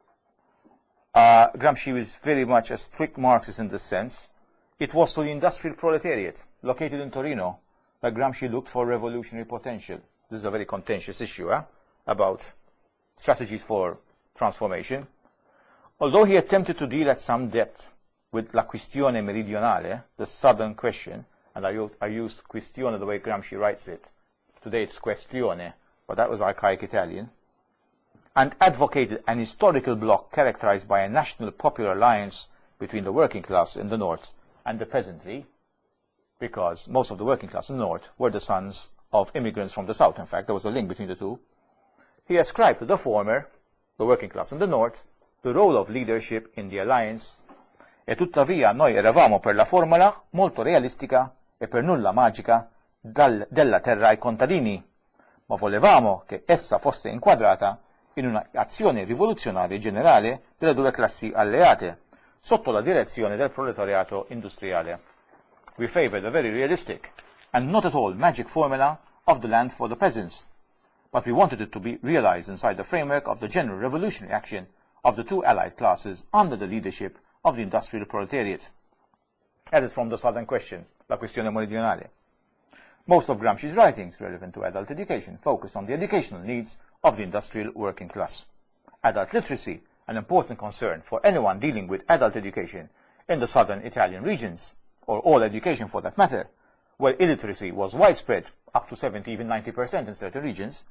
C: uh, Gramsci was very much a strict Marxist in this sense. It was to the industrial proletariat, located in Torino, that Gramsci looked for revolutionary potential. This is a very contentious issue, eh, about strategies for transformation. Although he attempted to deal at some depth with la questione meridionale, the southern question, and I, I used questione the way Gramsci writes it. Today it's questione, but that was archaic Italian, and advocated an historical bloc characterized by a national popular alliance between the working class in the north and the peasantry, because most of the working class in the north were the sons of immigrants from the south. In fact, there was a link between the two. He ascribed to the former, the working class in the north, the role of leadership in the alliance, e tuttavia noi eravamo per la formula molto realistica e per nulla magica dal, della terra ai contadini, ma volevamo che essa fosse inquadrata in un'azione rivoluzionaria generale delle due classi alleate, sotto la direzione del proletariato industriale. We favored a very realistic and not at all magic formula of the land for the peasants, but we wanted it to be realized inside the framework of the general revolutionary action of the two allied classes under the leadership of the industrial proletariat. That is from the Southern Question, La Questione Meridionale. Most of Gramsci's writings relevant to adult education focus on the educational needs of the industrial working class. Adult literacy, an important concern for anyone dealing with adult education in the southern Italian regions, or all education for that matter, where illiteracy was widespread, up to seventy, even ninety percent in certain regions,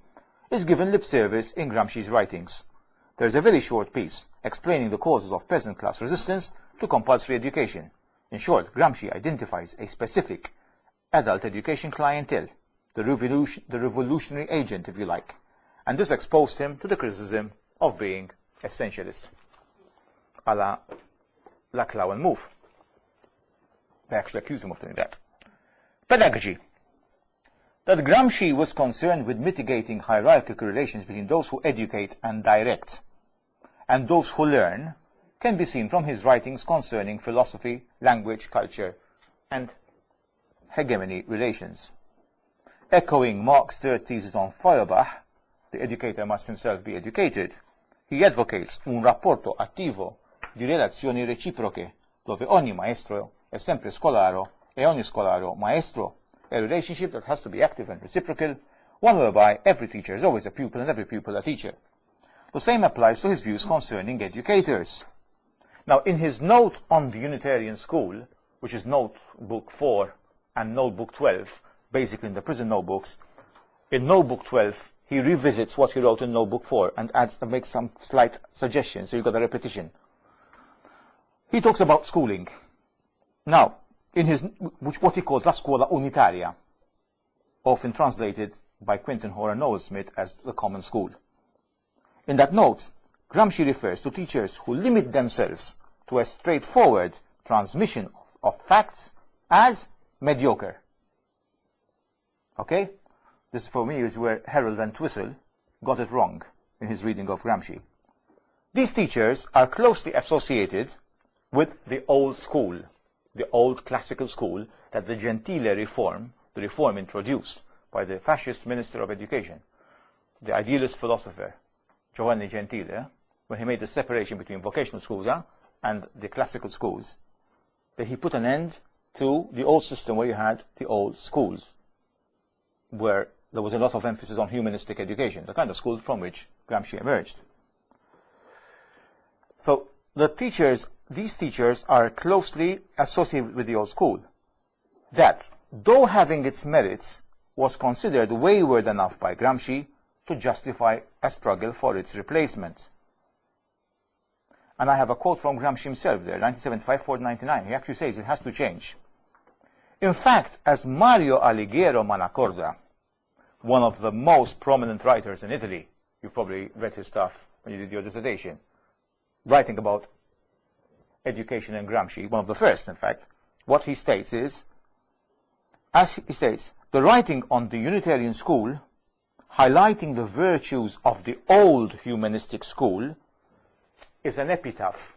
C: is given lip service in Gramsci's writings. There is a very short piece explaining the causes of peasant class resistance to compulsory education. In short, Gramsci identifies a specific adult education clientele, the, revolution, the revolutionary agent, if you like, and this exposed him to the criticism of being essentialist. A la Laclau and Mouffe. They actually accused him of doing that. Pedagogy. That Gramsci was concerned with mitigating hierarchical relations between those who educate and direct, and those who learn, can be seen from his writings concerning philosophy, language, culture, and hegemony relations. Echoing Marx's third thesis on Feuerbach, the educator must himself be educated, he advocates un rapporto attivo di relazioni reciproche, dove ogni maestro è sempre scolaro e ogni scolaro maestro, a relationship that has to be active and reciprocal, one whereby every teacher is always a pupil and every pupil a teacher. The same applies to his views concerning educators. Now, in his note on the Unitarian School, which is notebook four and notebook twelve, basically in the prison notebooks, in notebook twelve, he revisits what he wrote in notebook four and adds and makes some slight suggestions, so you've got a repetition. He talks about schooling. Now, in his, which what he calls La Scuola Unitaria, often translated by Quentin Horan Knowles-Smith as the common school. In that note, Gramsci refers to teachers who limit themselves to a straightforward transmission of facts as mediocre. Okay? This, for me, is where Harold Van Twissel got it wrong in his reading of Gramsci. These teachers are closely associated with the old school, the old classical school that the Gentile reform, the reform introduced by the fascist Minister of Education, the idealist philosopher Giovanni Gentile, when he made the separation between vocational schools uh, and the classical schools, that he put an end to the old system where you had the old schools, where there was a lot of emphasis on humanistic education, the kind of school from which Gramsci emerged. So the teachers, these teachers are closely associated with the old school, that, though having its merits, was considered wayward enough by Gramsci to justify a struggle for its replacement. And I have a quote from Gramsci himself there, nineteen seventy-five, four ninety-nine. He actually says it has to change. In fact, as Mario Alighiero Manacorda, one of the most prominent writers in Italy, you probably read his stuff when you did your dissertation, writing about education and Gramsci, one of the first, in fact, what he states is, as he states, the writing on the Unitarian school, highlighting the virtues of the old humanistic school, is an epitaph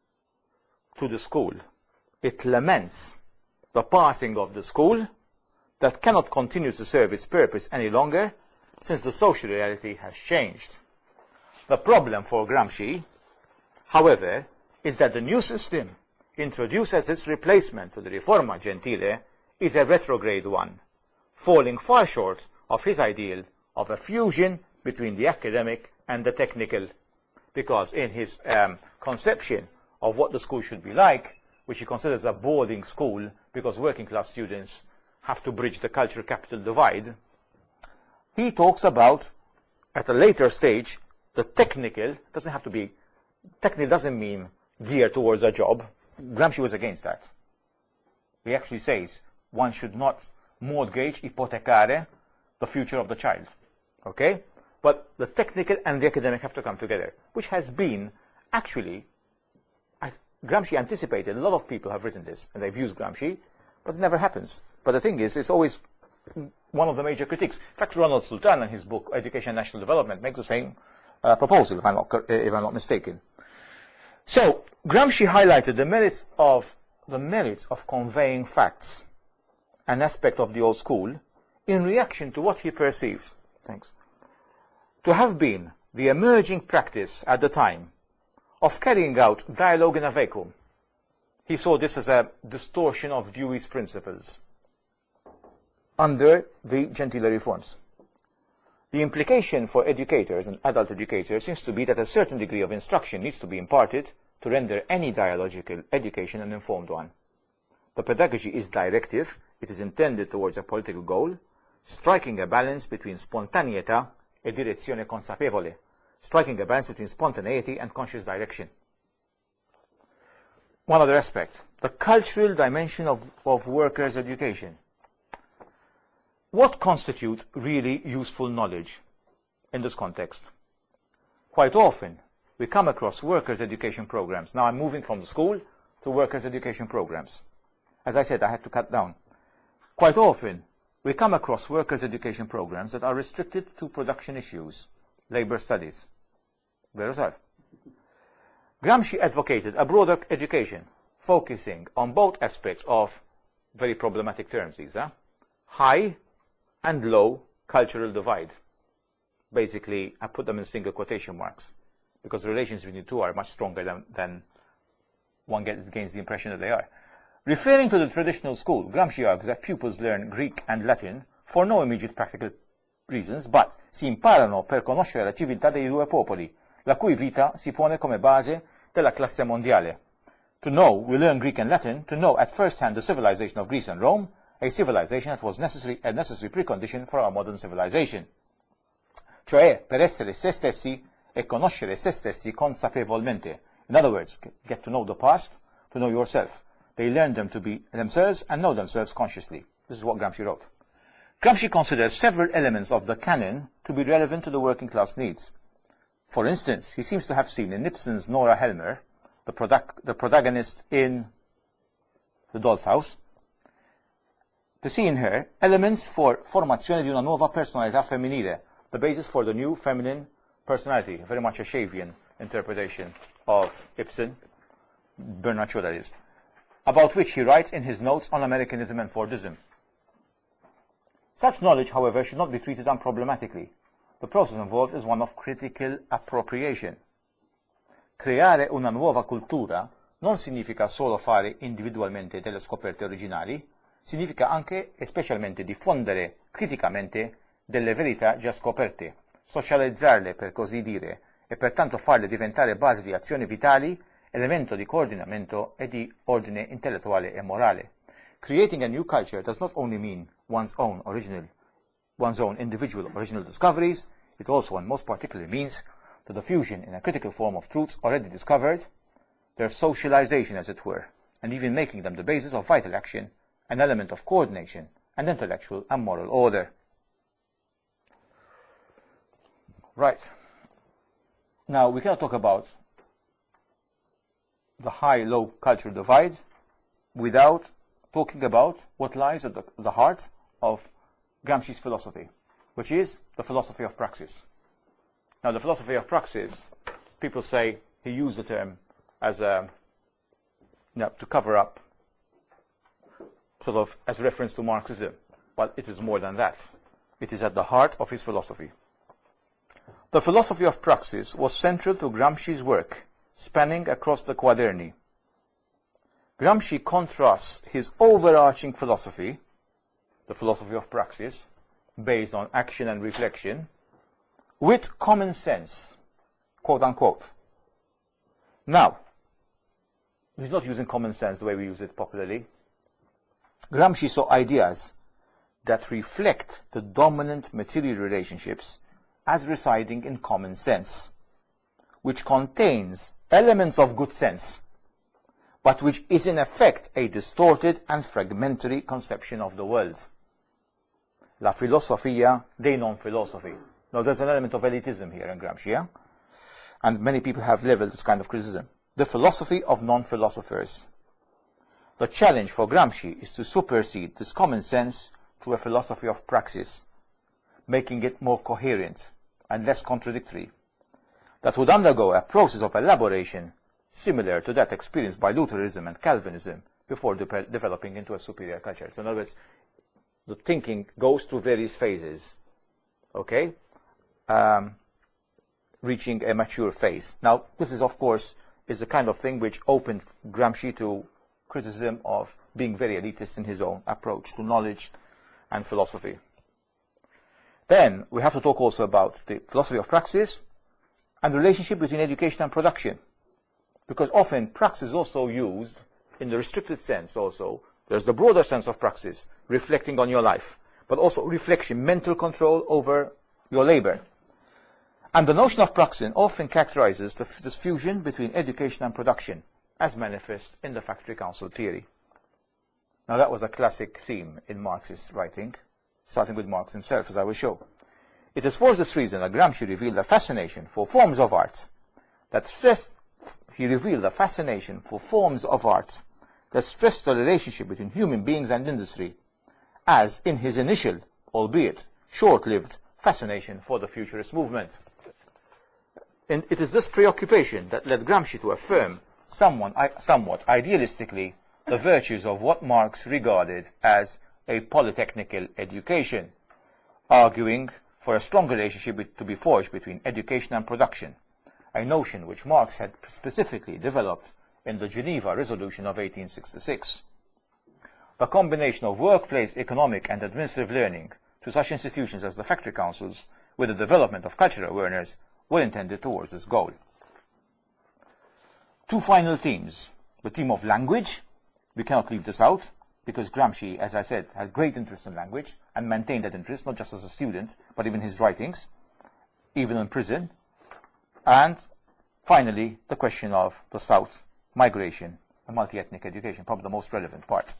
C: to the school. It laments the passing of the school that cannot continue to serve its purpose any longer since the social reality has changed. The problem for Gramsci, however, is that the new system introduced as its replacement to the Riforma Gentile is a retrograde one, falling far short of his ideal of a fusion between the academic and the technical, because in his um, conception of what the school should be like, which he considers a boarding school because working class students have to bridge the cultural capital divide, he talks about, at a later stage, the technical doesn't have to be, technical doesn't mean geared towards a job. Gramsci was against that. He actually says one should not mortgage, hypothecare, the future of the child. Okay? But the technical and the academic have to come together, which has been, actually, I, Gramsci anticipated, a lot of people have written this, and they've used Gramsci, but it never happens. But the thing is, it's always one of the major critiques. In fact, Ronald Sultan, in his book, Education and National Development, makes the same uh, proposal, if I'm, not, if I'm not mistaken. So, Gramsci highlighted the merits of, the merits of conveying facts, an aspect of the old school, in reaction to what he perceived, thanks, to have been the emerging practice at the time of carrying out dialogue in a vacuum. He saw this as a distortion of Dewey's principles under the Gentile reforms. The implication for educators and adult educators seems to be that a certain degree of instruction needs to be imparted to render any dialogical education an informed one. The pedagogy is directive, it is intended towards a political goal, striking a balance between spontaneità e direzione consapevole, striking a balance between spontaneity and conscious direction. One other aspect, the cultural dimension of, of workers' education. What constitutes really useful knowledge in this context? Quite often, we come across workers' education programs. Now I'm moving from the school to workers' education programs. As I said, I had to cut down. Quite often, we come across workers' education programs that are restricted to production issues, labor studies. Very well. Gramsci advocated a broader education, focusing on both aspects of very problematic terms, these are high and low cultural divide. Basically, I put them in single quotation marks, because the relations between the two are much stronger than, than one gets, gains the impression that they are. Referring to the traditional school, Gramsci argues that pupils learn Greek and Latin for no immediate practical reasons, but si imparano per conoscere la civiltà dei due popoli, la cui vita si pone come base della classe mondiale. To know, we learn Greek and Latin, to know at first hand the civilization of Greece and Rome, a civilization that was necessary, a necessary precondition for our modern civilization. Cioè, per essere se stessi e conoscere se stessi consapevolmente. In other words, get to know the past, to know yourself. They learn them to be themselves and know themselves consciously. This is what Gramsci wrote. Gramsci considers several elements of the canon to be relevant to the working class needs. For instance, he seems to have seen in Ibsen's Nora Helmer, the, product, the protagonist in The Doll's House, to see in her elements for formazione di una nuova personalità femminile, the basis for the new feminine personality, very much a Shavian interpretation of Ibsen, Bernard Shaw that is, about which he writes in his notes on Americanism and Fordism. Such knowledge, however, should not be treated unproblematically. The process involved is one of critical appropriation. Creare una nuova cultura non significa solo fare individualmente delle scoperte originali, significa anche e specialmente diffondere criticamente delle verità già scoperte, socializzarle per così dire, e pertanto farle diventare base di azioni vitali, elemento di coordinamento e di ordine intellettuale e morale. Creating a new culture does not only mean one's own original, one's own individual original discoveries, it also and most particularly means the diffusion in a critical form of truths already discovered, their socialization as it were, and even making them the basis of vital action, an element of coordination and intellectual and moral order. Right. Now, we cannot talk about the high-low cultural divide without talking about what lies at the, the heart of Gramsci's philosophy, which is the philosophy of praxis. Now, the philosophy of praxis, people say he used the term as a, you know, to cover up, sort of as reference to Marxism, but it is more than that. It is at the heart of his philosophy. The philosophy of praxis was central to Gramsci's work, spanning across the quaderni. Gramsci contrasts his overarching philosophy, the philosophy of praxis, based on action and reflection, with common sense, quote unquote. Now, he's not using common sense the way we use it popularly. Gramsci saw ideas that reflect the dominant material relationships as residing in common sense, which contains elements of good sense, but which is in effect a distorted and fragmentary conception of the world. La filosofia dei non filosofi. Now, there's an element of elitism here in Gramsci, yeah? And many people have leveled this kind of criticism. The philosophy of non-philosophers. The challenge for Gramsci is to supersede this common sense to a philosophy of praxis, making it more coherent and less contradictory, that would undergo a process of elaboration similar to that experienced by Lutheranism and Calvinism before de developing into a superior culture. So in other words, the thinking goes through various phases, okay, um, reaching a mature phase. Now, this is, of course, is the kind of thing which opened Gramsci to criticism of being very elitist in his own approach to knowledge and philosophy. Then we have to talk also about the philosophy of praxis and the relationship between education and production, because often praxis is also used in the restricted sense also. There's the broader sense of praxis, reflecting on your life, but also reflection, mental control over your labor. And the notion of praxin often characterizes the, this fusion between education and production, as manifest in the factory council theory. Now that was a classic theme in Marxist writing, starting with Marx himself, as I will show. It is for this reason that Gramsci revealed a fascination for forms of art that stressed, he revealed a fascination for forms of art that stressed the relationship between human beings and industry, as in his initial, albeit short-lived, fascination for the futurist movement. And it is this preoccupation that led Gramsci to affirm someone, somewhat idealistically the virtues of what Marx regarded as a polytechnical education, arguing for a strong relationship to be forged between education and production, a notion which Marx had specifically developed in the Geneva Resolution of eighteen sixty-six. The combination of workplace economic and administrative learning to such institutions as the factory councils with the development of cultural awareness were intended towards this goal. Two final themes. The theme of language. We cannot leave this out, because Gramsci, as I said, had great interest in language and maintained that interest, not just as a student, but even his writings, even in prison. And finally, the question of the South, migration, and multi-ethnic education, probably the most relevant part.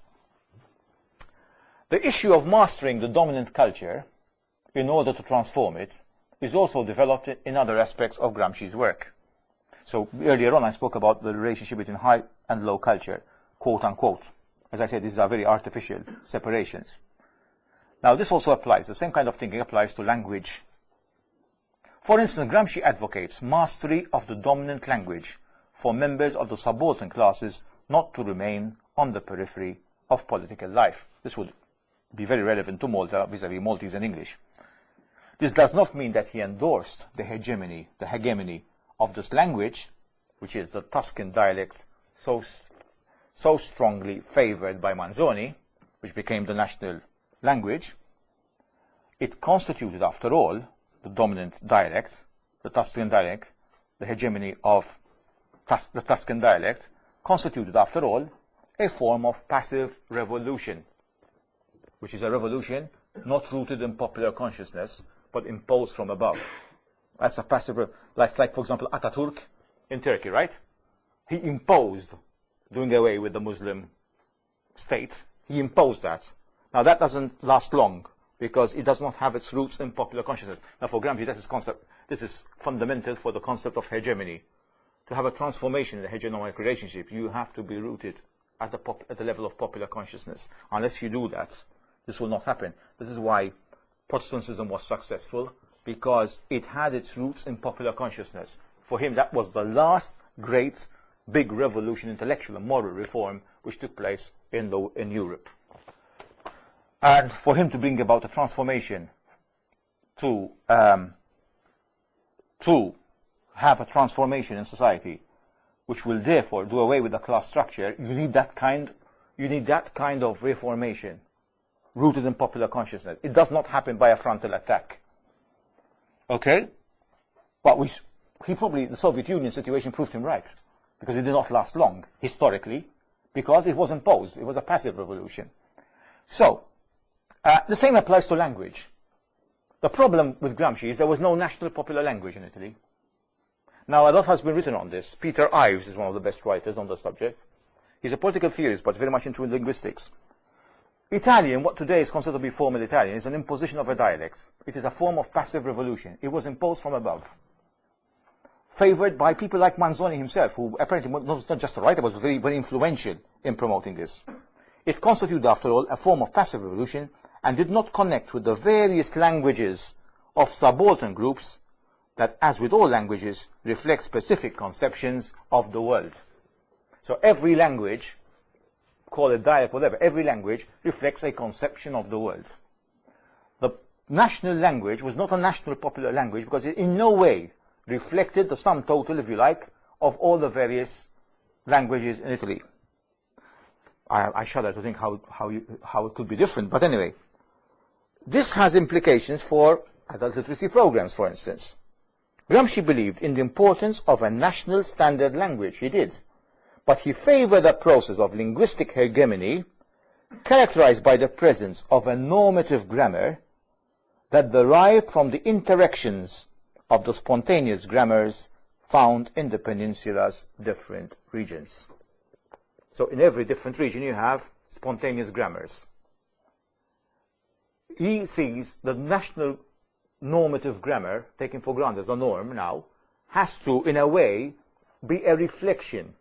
C: The issue of mastering the dominant culture in order to transform it is also developed in other aspects of Gramsci's work. So earlier on I spoke about the relationship between high and low culture, quote unquote. As I said, these are very artificial separations. Now this also applies, the same kind of thinking applies to language. For instance, Gramsci advocates mastery of the dominant language for members of the subaltern classes not to remain on the periphery of political life. This would be very relevant to Malta vis-à-vis Maltese and English. This does not mean that he endorsed the hegemony, the hegemony of this language, which is the Tuscan dialect so, so strongly favored by Manzoni, which became the national language. It constituted, after all, the dominant dialect, the Tuscan dialect, the hegemony of Tus the Tuscan dialect, constituted, after all, a form of passive revolution, which is a revolution not rooted in popular consciousness, but imposed from above. That's a passive, like, like for example, Ataturk in Turkey, right? He imposed doing away with the Muslim state. He imposed that. Now that doesn't last long, because it does not have its roots in popular consciousness. Now for Gramsci, that is concept, this is fundamental for the concept of hegemony. To have a transformation in the hegemonic relationship, you have to be rooted at the, pop, at the level of popular consciousness. Unless you do that, this will not happen. This is why Protestantism was successful, because it had its roots in popular consciousness. For him, that was the last great big revolution, intellectual and moral reform, which took place in, the, in Europe. And for him to bring about a transformation, to, um, to have a transformation in society, which will therefore do away with the class structure, you need that kind, you need that kind of reformation, rooted in popular consciousness. It does not happen by a frontal attack. Okay? But we, he probably, the Soviet Union situation proved him right, because it did not last long, historically, because it was imposed. It was a passive revolution. So, uh, the same applies to language. The problem with Gramsci is there was no national popular language in Italy. Now, a lot has been written on this. Peter Ives is one of the best writers on the subject. He's a political theorist, but very much into linguistics. Italian, what today is considered to be formal Italian, is an imposition of a dialect. It is a form of passive revolution. It was imposed from above, favored by people like Manzoni himself, who apparently was not just a writer, but was very, very influential in promoting this. It constituted, after all, a form of passive revolution and did not connect with the various languages of subaltern groups that, as with all languages, reflect specific conceptions of the world. So every language, call it dialect, whatever, every language reflects a conception of the world. The national language was not a national popular language because it in no way reflected the sum total, if you like, of all the various languages in Italy. I, I shudder to think how, how, you, how it could be different, but anyway. This has implications for adult literacy programs, for instance. Gramsci believed in the importance of a national standard language. He did. But he favored a process of linguistic hegemony characterized by the presence of a normative grammar that derived from the interactions of the spontaneous grammars found in the peninsula's different regions. So in every different region you have spontaneous grammars. He sees the national normative grammar, taken for granted as a norm now, has to, in a way, be a reflection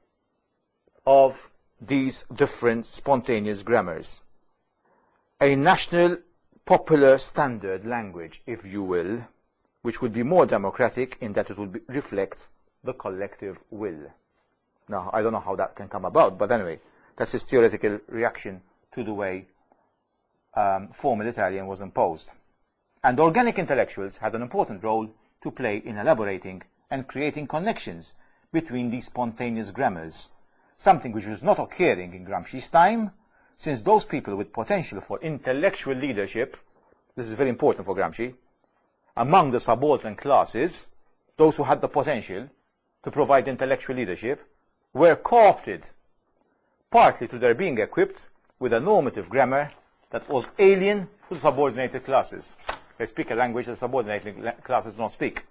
C: of these different spontaneous grammars. A national popular standard language, if you will, which would be more democratic in that it would be, reflect the collective will. Now, I don't know how that can come about, but anyway, that's his theoretical reaction to the way um, formal Italian was imposed. And organic intellectuals had an important role to play in elaborating and creating connections between these spontaneous grammars, something which was not occurring in Gramsci's time, since those people with potential for intellectual leadership, this is very important for Gramsci, among the subaltern classes, those who had the potential to provide intellectual leadership, were co-opted, partly through their being equipped with a normative grammar that was alien to the subordinated classes. They speak a language that subordinated classes don't speak.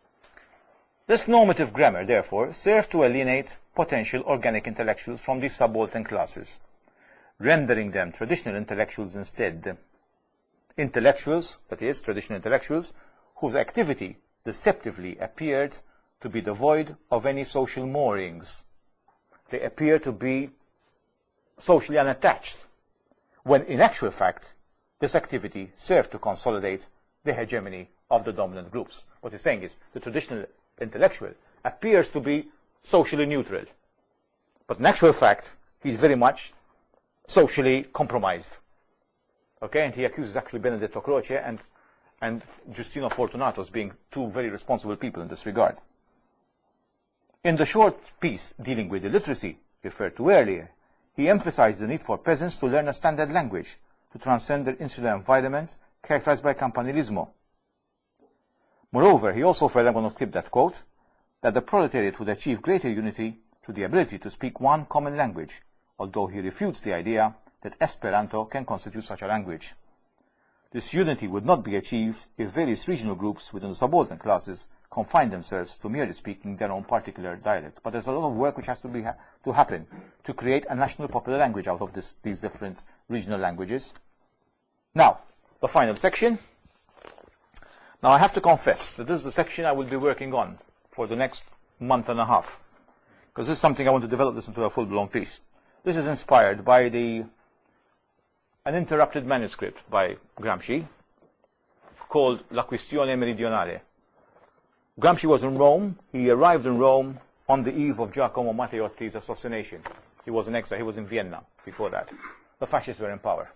C: This normative grammar, therefore, served to alienate potential organic intellectuals from these subaltern classes, rendering them traditional intellectuals instead. Intellectuals, that is, traditional intellectuals, whose activity deceptively appeared to be devoid of any social moorings. They appear to be socially unattached, when in actual fact, this activity served to consolidate the hegemony of the dominant groups. What he's saying is the traditional intellectual appears to be socially neutral, but in actual fact, he's very much socially compromised. Okay, and he accuses actually Benedetto Croce and, and Giustino Fortunato as being two very responsible people in this regard. In the short piece dealing with illiteracy, referred to earlier, he emphasized the need for peasants to learn a standard language to transcend their insular environment characterized by campanilismo. Moreover, he also felt, I'm going to clip that quote, that the proletariat would achieve greater unity through the ability to speak one common language, although he refutes the idea that Esperanto can constitute such a language. This unity would not be achieved if various regional groups within the subaltern classes confine themselves to merely speaking their own particular dialect. But there's a lot of work which has to, be ha to happen to create a national popular language out of this, these different regional languages. Now, the final section. Now, I have to confess that this is the section I will be working on for the next month and a half, because this is something I want to develop this into a full-blown piece. This is inspired by the an interrupted manuscript by Gramsci called La Questione Meridionale. Gramsci was in Rome. He arrived in Rome on the eve of Giacomo Matteotti's assassination. He was in exile. He was in Vienna before that. The fascists were in power.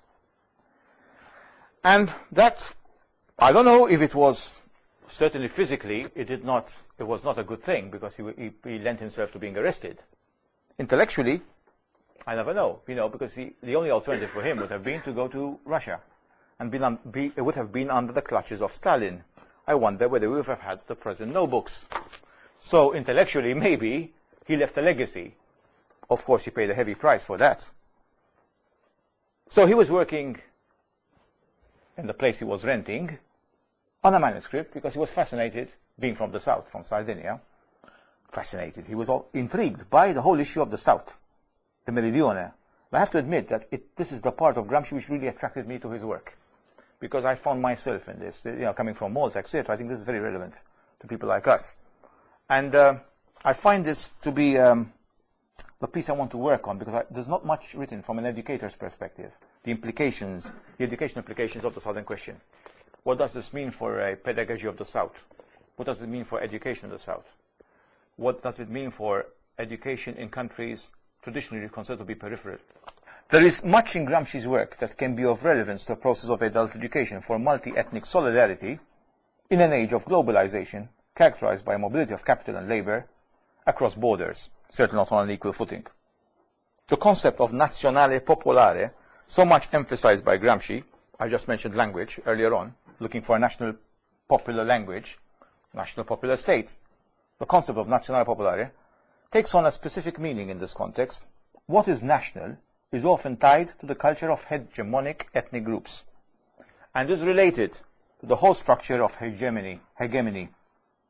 C: And that, I don't know if it was, certainly physically, it did not, it was not a good thing, because he, he, he lent himself to being arrested. Intellectually, I never know, you know, because he, the only alternative for him would have been to go to Russia, and been un, be, it would have been under the clutches of Stalin. I wonder whether we would have had the present no books. So intellectually, maybe he left a legacy. Of course, he paid a heavy price for that. So he was working in the place he was renting on a manuscript because he was fascinated, being from the south, from Sardinia, fascinated. He was all intrigued by the whole issue of the south, the Meridione. I have to admit that it, this is the part of Gramsci which really attracted me to his work, because I found myself in this, you know, coming from Malta, et cetera. I think this is very relevant to people like us. And uh, I find this to be um, the piece I want to work on, because I, there's not much written from an educator's perspective. The implications, the educational implications of the Southern question. What does this mean for a pedagogy of the South? What does it mean for education in the South? What does it mean for education in countries traditionally considered to be peripheral? There is much in Gramsci's work that can be of relevance to the process of adult education for multi-ethnic solidarity in an age of globalization characterized by mobility of capital and labor across borders, certainly not on an equal footing. The concept of nazionale popolare, so much emphasized by Gramsci, I just mentioned language earlier on, looking for a national popular language, national popular state. The concept of nazionale popolare takes on a specific meaning in this context. What is national is often tied to the culture of hegemonic ethnic groups, and is related to the whole structure of hegemony, hegemony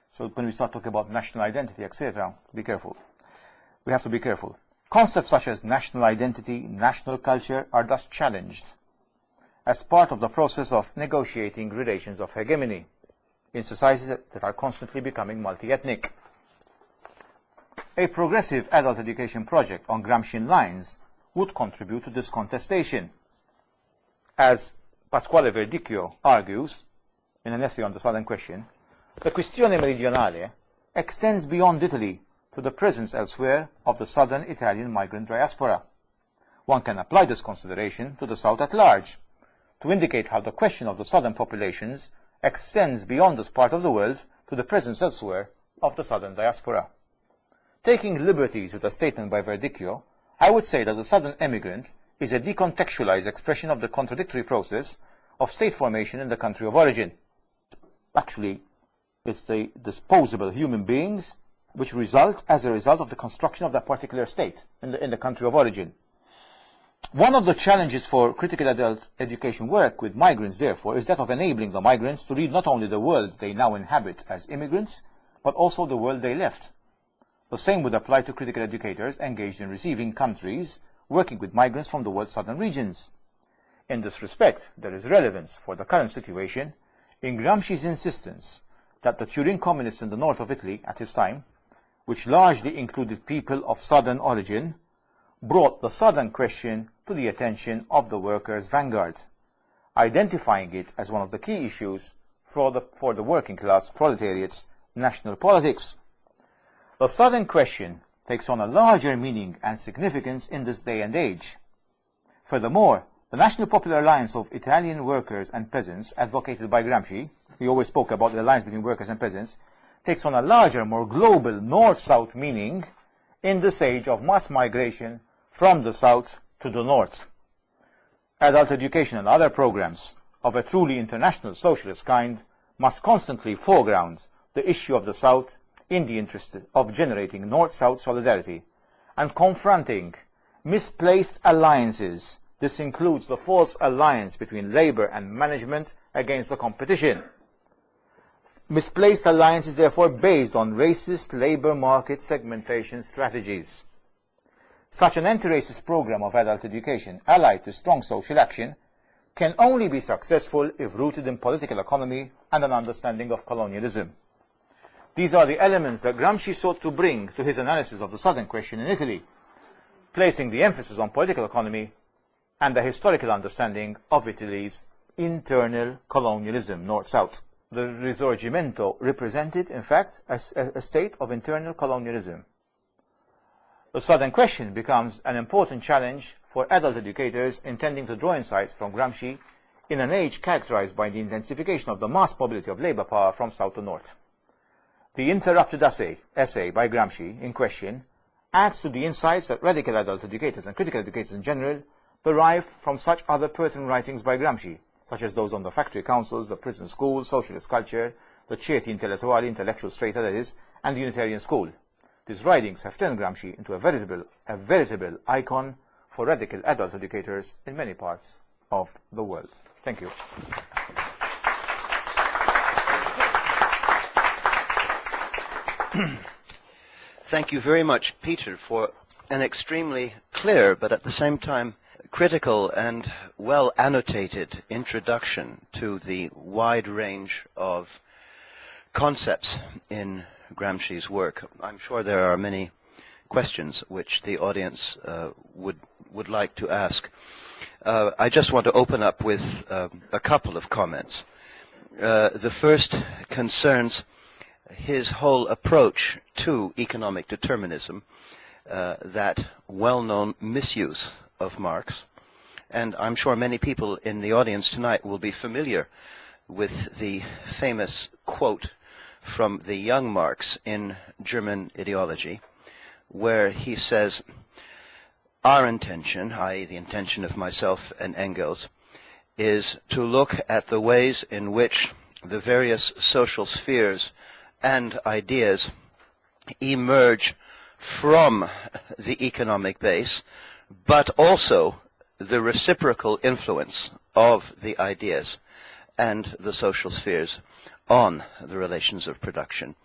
C: So when we start talking about national identity, et cetera, be careful. We have to be careful. Concepts such as national identity, national culture are thus challenged as part of the process of negotiating relations of hegemony in societies that are constantly becoming multi-ethnic. A progressive adult education project on Gramscian lines would contribute to this contestation. As Pasquale Verdicchio argues in an essay on the Southern Question, the Questione Meridionale extends beyond Italy to the presence elsewhere of the southern Italian migrant diaspora. One can apply this consideration to the South at large, to indicate how the question of the southern populations extends beyond this part of the world to the presence elsewhere of the southern diaspora. Taking liberties with a statement by Verdicchio, I would say that the southern emigrant is a decontextualized expression of the contradictory process of state formation in the country of origin. Actually, it's the disposable human beings which result as a result of the construction of that particular state in the, in the country of origin. One of the challenges for critical adult education work with migrants, therefore, is that of enabling the migrants to read not only the world they now inhabit as immigrants, but also the world they left. The same would apply to critical educators engaged in receiving countries working with migrants from the world's southern regions. In this respect, there is relevance for the current situation in Gramsci's insistence that the Turin communists in the north of Italy at his time, which largely included people of southern origin, brought the southern question to the attention of the workers' vanguard, identifying it as one of the key issues for the, for the working class proletariat's national politics. The southern question takes on a larger meaning and significance in this day and age. Furthermore, the National Popular Alliance of Italian Workers and Peasants, advocated by Gramsci, he always spoke about the alliance between workers and peasants, takes on a larger, more global north-south meaning in this age of mass migration from the south to the north. Adult education and other programs of a truly international socialist kind must constantly foreground the issue of the south in the interest of generating north-south solidarity and confronting misplaced alliances. This includes the false alliance between labor and management against the competition. Misplaced alliances, therefore, based on racist labor market segmentation strategies. Such an anti-racist program of adult education, allied to strong social action, can only be successful if rooted in political economy and an understanding of colonialism. These are the elements that Gramsci sought to bring to his analysis of the Southern Question in Italy, placing the emphasis on political economy and the historical understanding of Italy's internal colonialism, north-south. The Risorgimento represented, in fact, a, a state of internal colonialism. The Southern Question becomes an important challenge for adult educators intending to draw insights from Gramsci in an age characterized by the intensification of the mass mobility of labor power from south to north. The interrupted essay, essay by Gramsci in question adds to the insights that radical adult educators and critical educators in general derive from such other pertinent writings by Gramsci, such as those on the factory councils, the prison school, socialist culture, the Ceti Intellettuali, intellectual strata that is, and the Unitarian school. These writings have turned Gramsci into a veritable, a veritable icon for radical adult educators in many parts of the world. Thank you.
B: Thank you very much, Peter, for an extremely clear, but at the same time critical and well annotated introduction to the wide range of concepts in Gramsci's work. I'm sure there are many questions which the audience uh, would would like to ask. Uh, I just want to open up with uh, a couple of comments. Uh, the first concerns his whole approach to economic determinism, uh, that well-known misuse of Marx. And I'm sure many people in the audience tonight will be familiar with the famous quote from the young Marx in German Ideology, where he says, our intention, that is the intention of myself and Engels, is to look at the ways in which the various social spheres and ideas emerge from the economic base, but also the reciprocal influence of the ideas and the social spheres on the relations of production.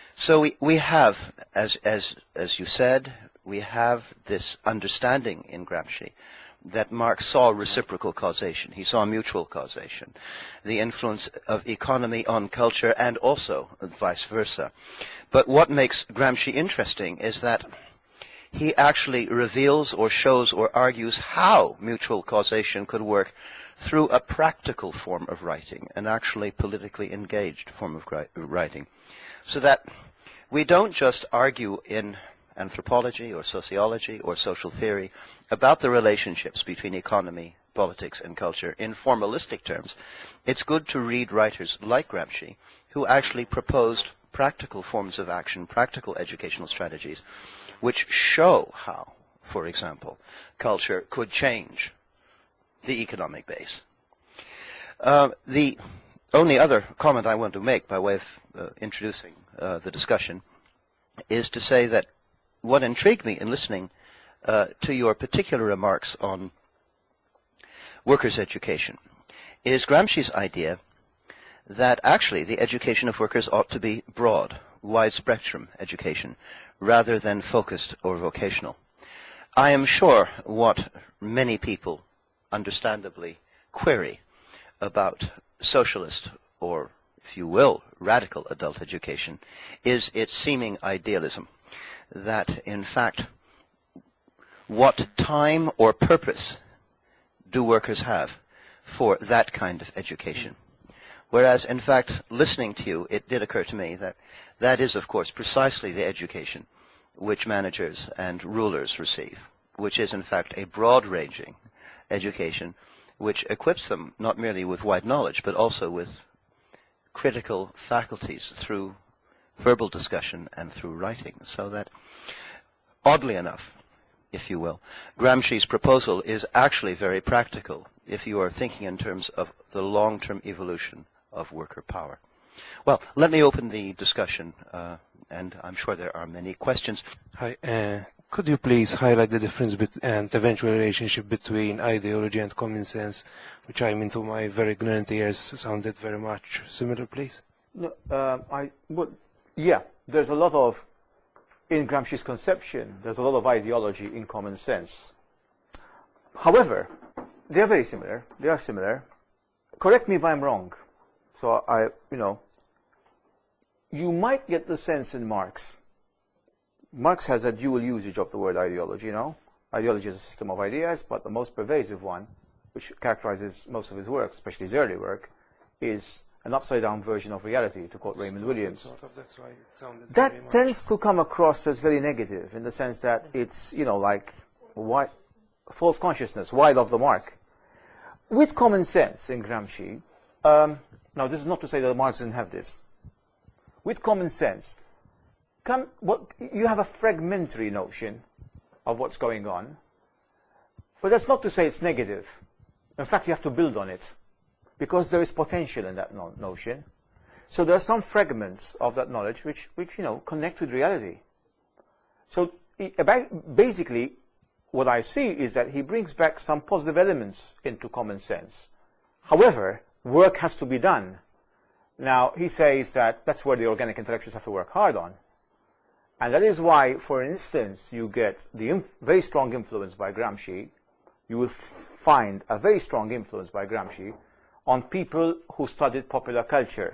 B: So we, we have, as, as, as you said, we have this understanding in Gramsci that Marx saw reciprocal causation. He saw mutual causation, the influence of economy on culture and also vice versa. But what makes Gramsci interesting is that he actually reveals or shows or argues how mutual causation could work through a practical form of writing, an actually politically engaged form of writing. So that we don't just argue in anthropology or sociology or social theory about the relationships between economy, politics, and culture in formalistic terms. It's good to read writers like Gramsci who actually proposed practical forms of action, practical educational strategies, which show how, for example, culture could change the economic base. Uh, the only other comment I want to make by way of uh, introducing uh, the discussion is to say that what intrigued me in listening uh, to your particular remarks on workers' education is Gramsci's idea that actually the education of workers ought to be broad, wide spectrum education, rather than focused or vocational. I am sure what many people understandably query about socialist, or if you will, radical adult education is its seeming idealism, that in fact what time or purpose do workers have for that kind of education? Whereas, in fact, listening to you, it did occur to me that that is, of course, precisely the education which managers and rulers receive, which is, in fact, a broad-ranging education which equips them not merely with wide knowledge, but also with critical faculties through verbal discussion and through writing. So that, oddly enough, if you will, Gramsci's proposal is actually very practical if you are thinking in terms of the long-term evolution of worker power. Well, let me open the discussion, uh, and I'm sure there are many questions.
D: Hi, uh, could you please highlight the difference bet- and eventual relationship between ideology and common sense, which I mean to my very ignorant ears sounded very much similar, please?
C: No, um, I would, yeah, there's a lot of, in Gramsci's conception, there's a lot of ideology in common sense. However, they are very similar. They are similar. Correct me if I'm wrong. So I, you know, you might get the sense in Marx. Marx has a dual usage of the word ideology, you know. Ideology is a system of ideas, but the most pervasive one, which characterizes most of his work, especially his early work, is an upside-down version of reality, to quote Raymond Williams.
D: Sort of, that's why it sounded very
C: That
D: much.
C: tends to come across as very negative, in the sense that it's, you know, like why, false consciousness, wide of the mark. With common sense in Gramsci, um, now this is not to say that Marx doesn't have this. With common sense, come, what, you have a fragmentary notion of what's going on, but that's not to say it's negative. In fact, you have to build on it, because there is potential in that no notion. So there are some fragments of that knowledge which, which you know, connect with reality. So basically, what I see is that he brings back some positive elements into common sense. However, work has to be done. Now, he says that that's where the organic intellectuals have to work hard on. And that is why, for instance, you get the very strong influence by Gramsci. You will find a very strong influence by Gramsci on people who studied popular culture.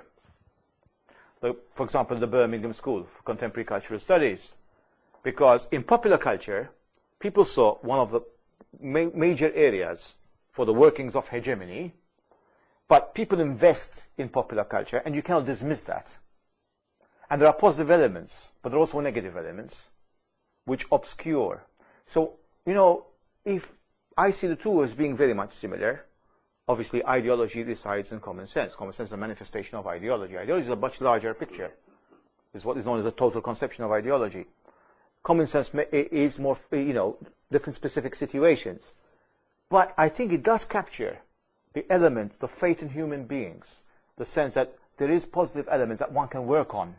C: The, for example, the Birmingham School for Contemporary Cultural Studies. Because in popular culture, people saw one of the ma major areas for the workings of hegemony, but people invest in popular culture, and you cannot dismiss that. And there are positive elements, but there are also negative elements, which obscure. So, you know, if I see the two as being very much similar, obviously ideology resides in common sense. Common sense is a manifestation of ideology. Ideology is a much larger picture. It's what is known as a total conception of ideology. Common sense is more, you know, different specific situations. But I think it does capture the element, the faith in human beings, the sense that there is positive elements that one can work on.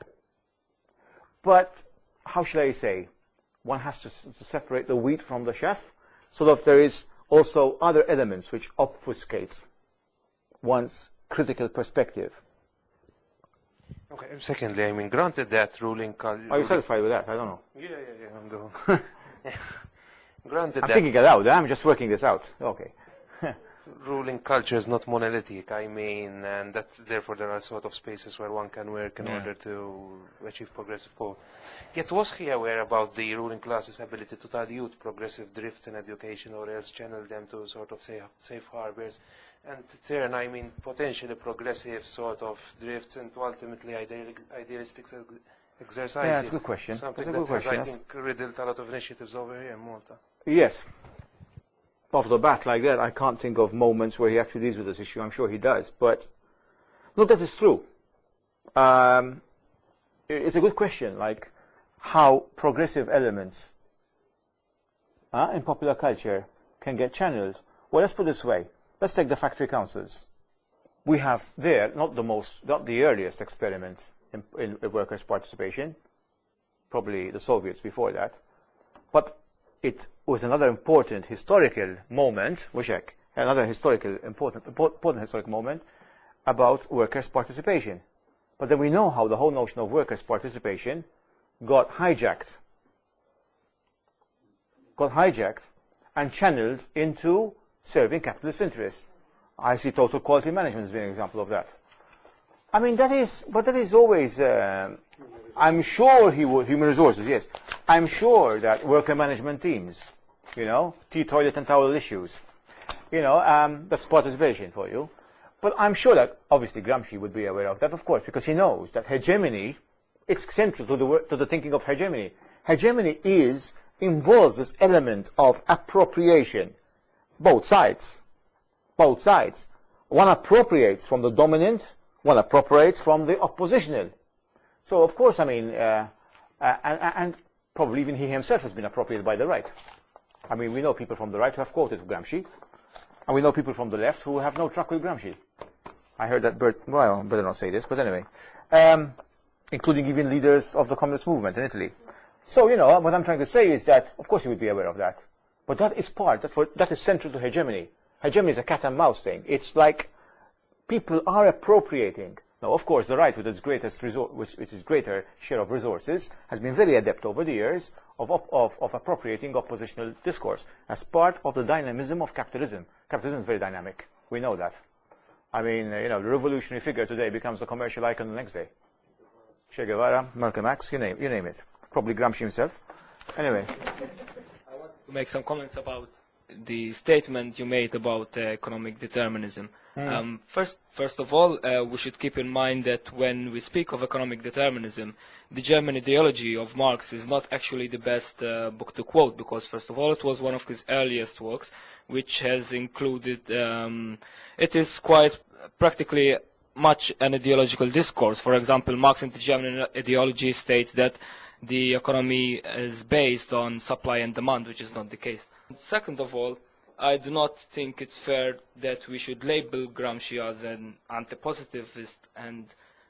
C: But, how should I say, one has to, to separate the wheat from the chaff, so that there is also other elements which obfuscate one's critical perspective.
D: Okay. Secondly, I mean, granted that ruling culture.
C: Are you satisfied with that? I don't know.
D: Yeah, yeah, yeah. I'm doing. Yeah. Granted
C: I'm
D: that
C: thinking it out. I'm just working this out. Okay.
D: ruling culture is not monolithic. I mean, and that therefore there are sort of spaces where one can work in
C: Yeah.
D: order to achieve progressive goals. Yet was he aware about the ruling class's ability to dilute progressive drifts in education, or else channel them to sort of say safe harbors, and to turn, I mean, potentially progressive sort of drifts into ultimately ideal, idealistic ex- exercises?
C: Yeah, that's a good question.
D: Something
C: That's a
D: that
C: good question.
D: has, I think, riddled a lot of initiatives over here in Malta.
C: Yes. Off the bat like that, I can't think of moments where he actually deals with this issue. I'm sure he does. But, no, that is true. Um, it's a good question, like how progressive elements uh, in popular culture can get channeled. Well, let's put it this way. Let's take the factory councils. We have there, not the most, not the earliest experiment in, in workers' participation, probably the Soviets before that, but it was another important historical moment, Wishek, another historical important, important historical moment about workers' participation. But then we know how the whole notion of workers' participation got hijacked, got hijacked and channeled into serving capitalist interests. I see total quality management as being an example of that. I mean, that is, but that is always, uh, I'm sure he would, human resources, yes. I'm sure that worker management teams, you know, tea, toilet and towel issues, you know, um, that's participation for you. But I'm sure that, obviously, Gramsci would be aware of that, of course, because he knows that hegemony, it's central to the, to the thinking of hegemony. Hegemony is, involves this element of appropriation. Both sides. Both sides. One appropriates from the dominant, one appropriates from the oppositional. So, of course, I mean, uh, uh, and, and probably even he himself has been appropriated by the right. I mean, we know people from the right who have quoted Gramsci, and we know people from the left who have no truck with Gramsci. I heard that, Bert, well, I better not say this, but anyway. Um, including even leaders of the communist movement in Italy. So, you know, what I'm trying to say is that, of course, he would be aware of that. But that is part, that, for, that is central to hegemony. Hegemony is a cat and mouse thing. It's like people are appropriating. Now, of course, the right, with its greatest resor- which, which is greater share of resources, has been very adept over the years of, of, of appropriating oppositional discourse as part of the dynamism of capitalism. Capitalism is very dynamic. We know that. I mean, uh, you know, the revolutionary figure today becomes a commercial icon the next day. Che Guevara, Malcolm X, you name, you name it. Probably Gramsci himself. Anyway.
E: I want to make some comments about the statement you made about uh, economic determinism. Mm. Um, first, first of all, uh, we should keep in mind that when we speak of economic determinism, the German ideology of Marx is not actually the best uh, book to quote, because first of all, it was one of his earliest works, which has included, um, it is quite practically much an ideological discourse. For example, Marx in the German ideology states that the economy is based on supply and demand, which is not the case. Second of all, I do not think it's fair that we should label Gramsci as an anti-positivist, and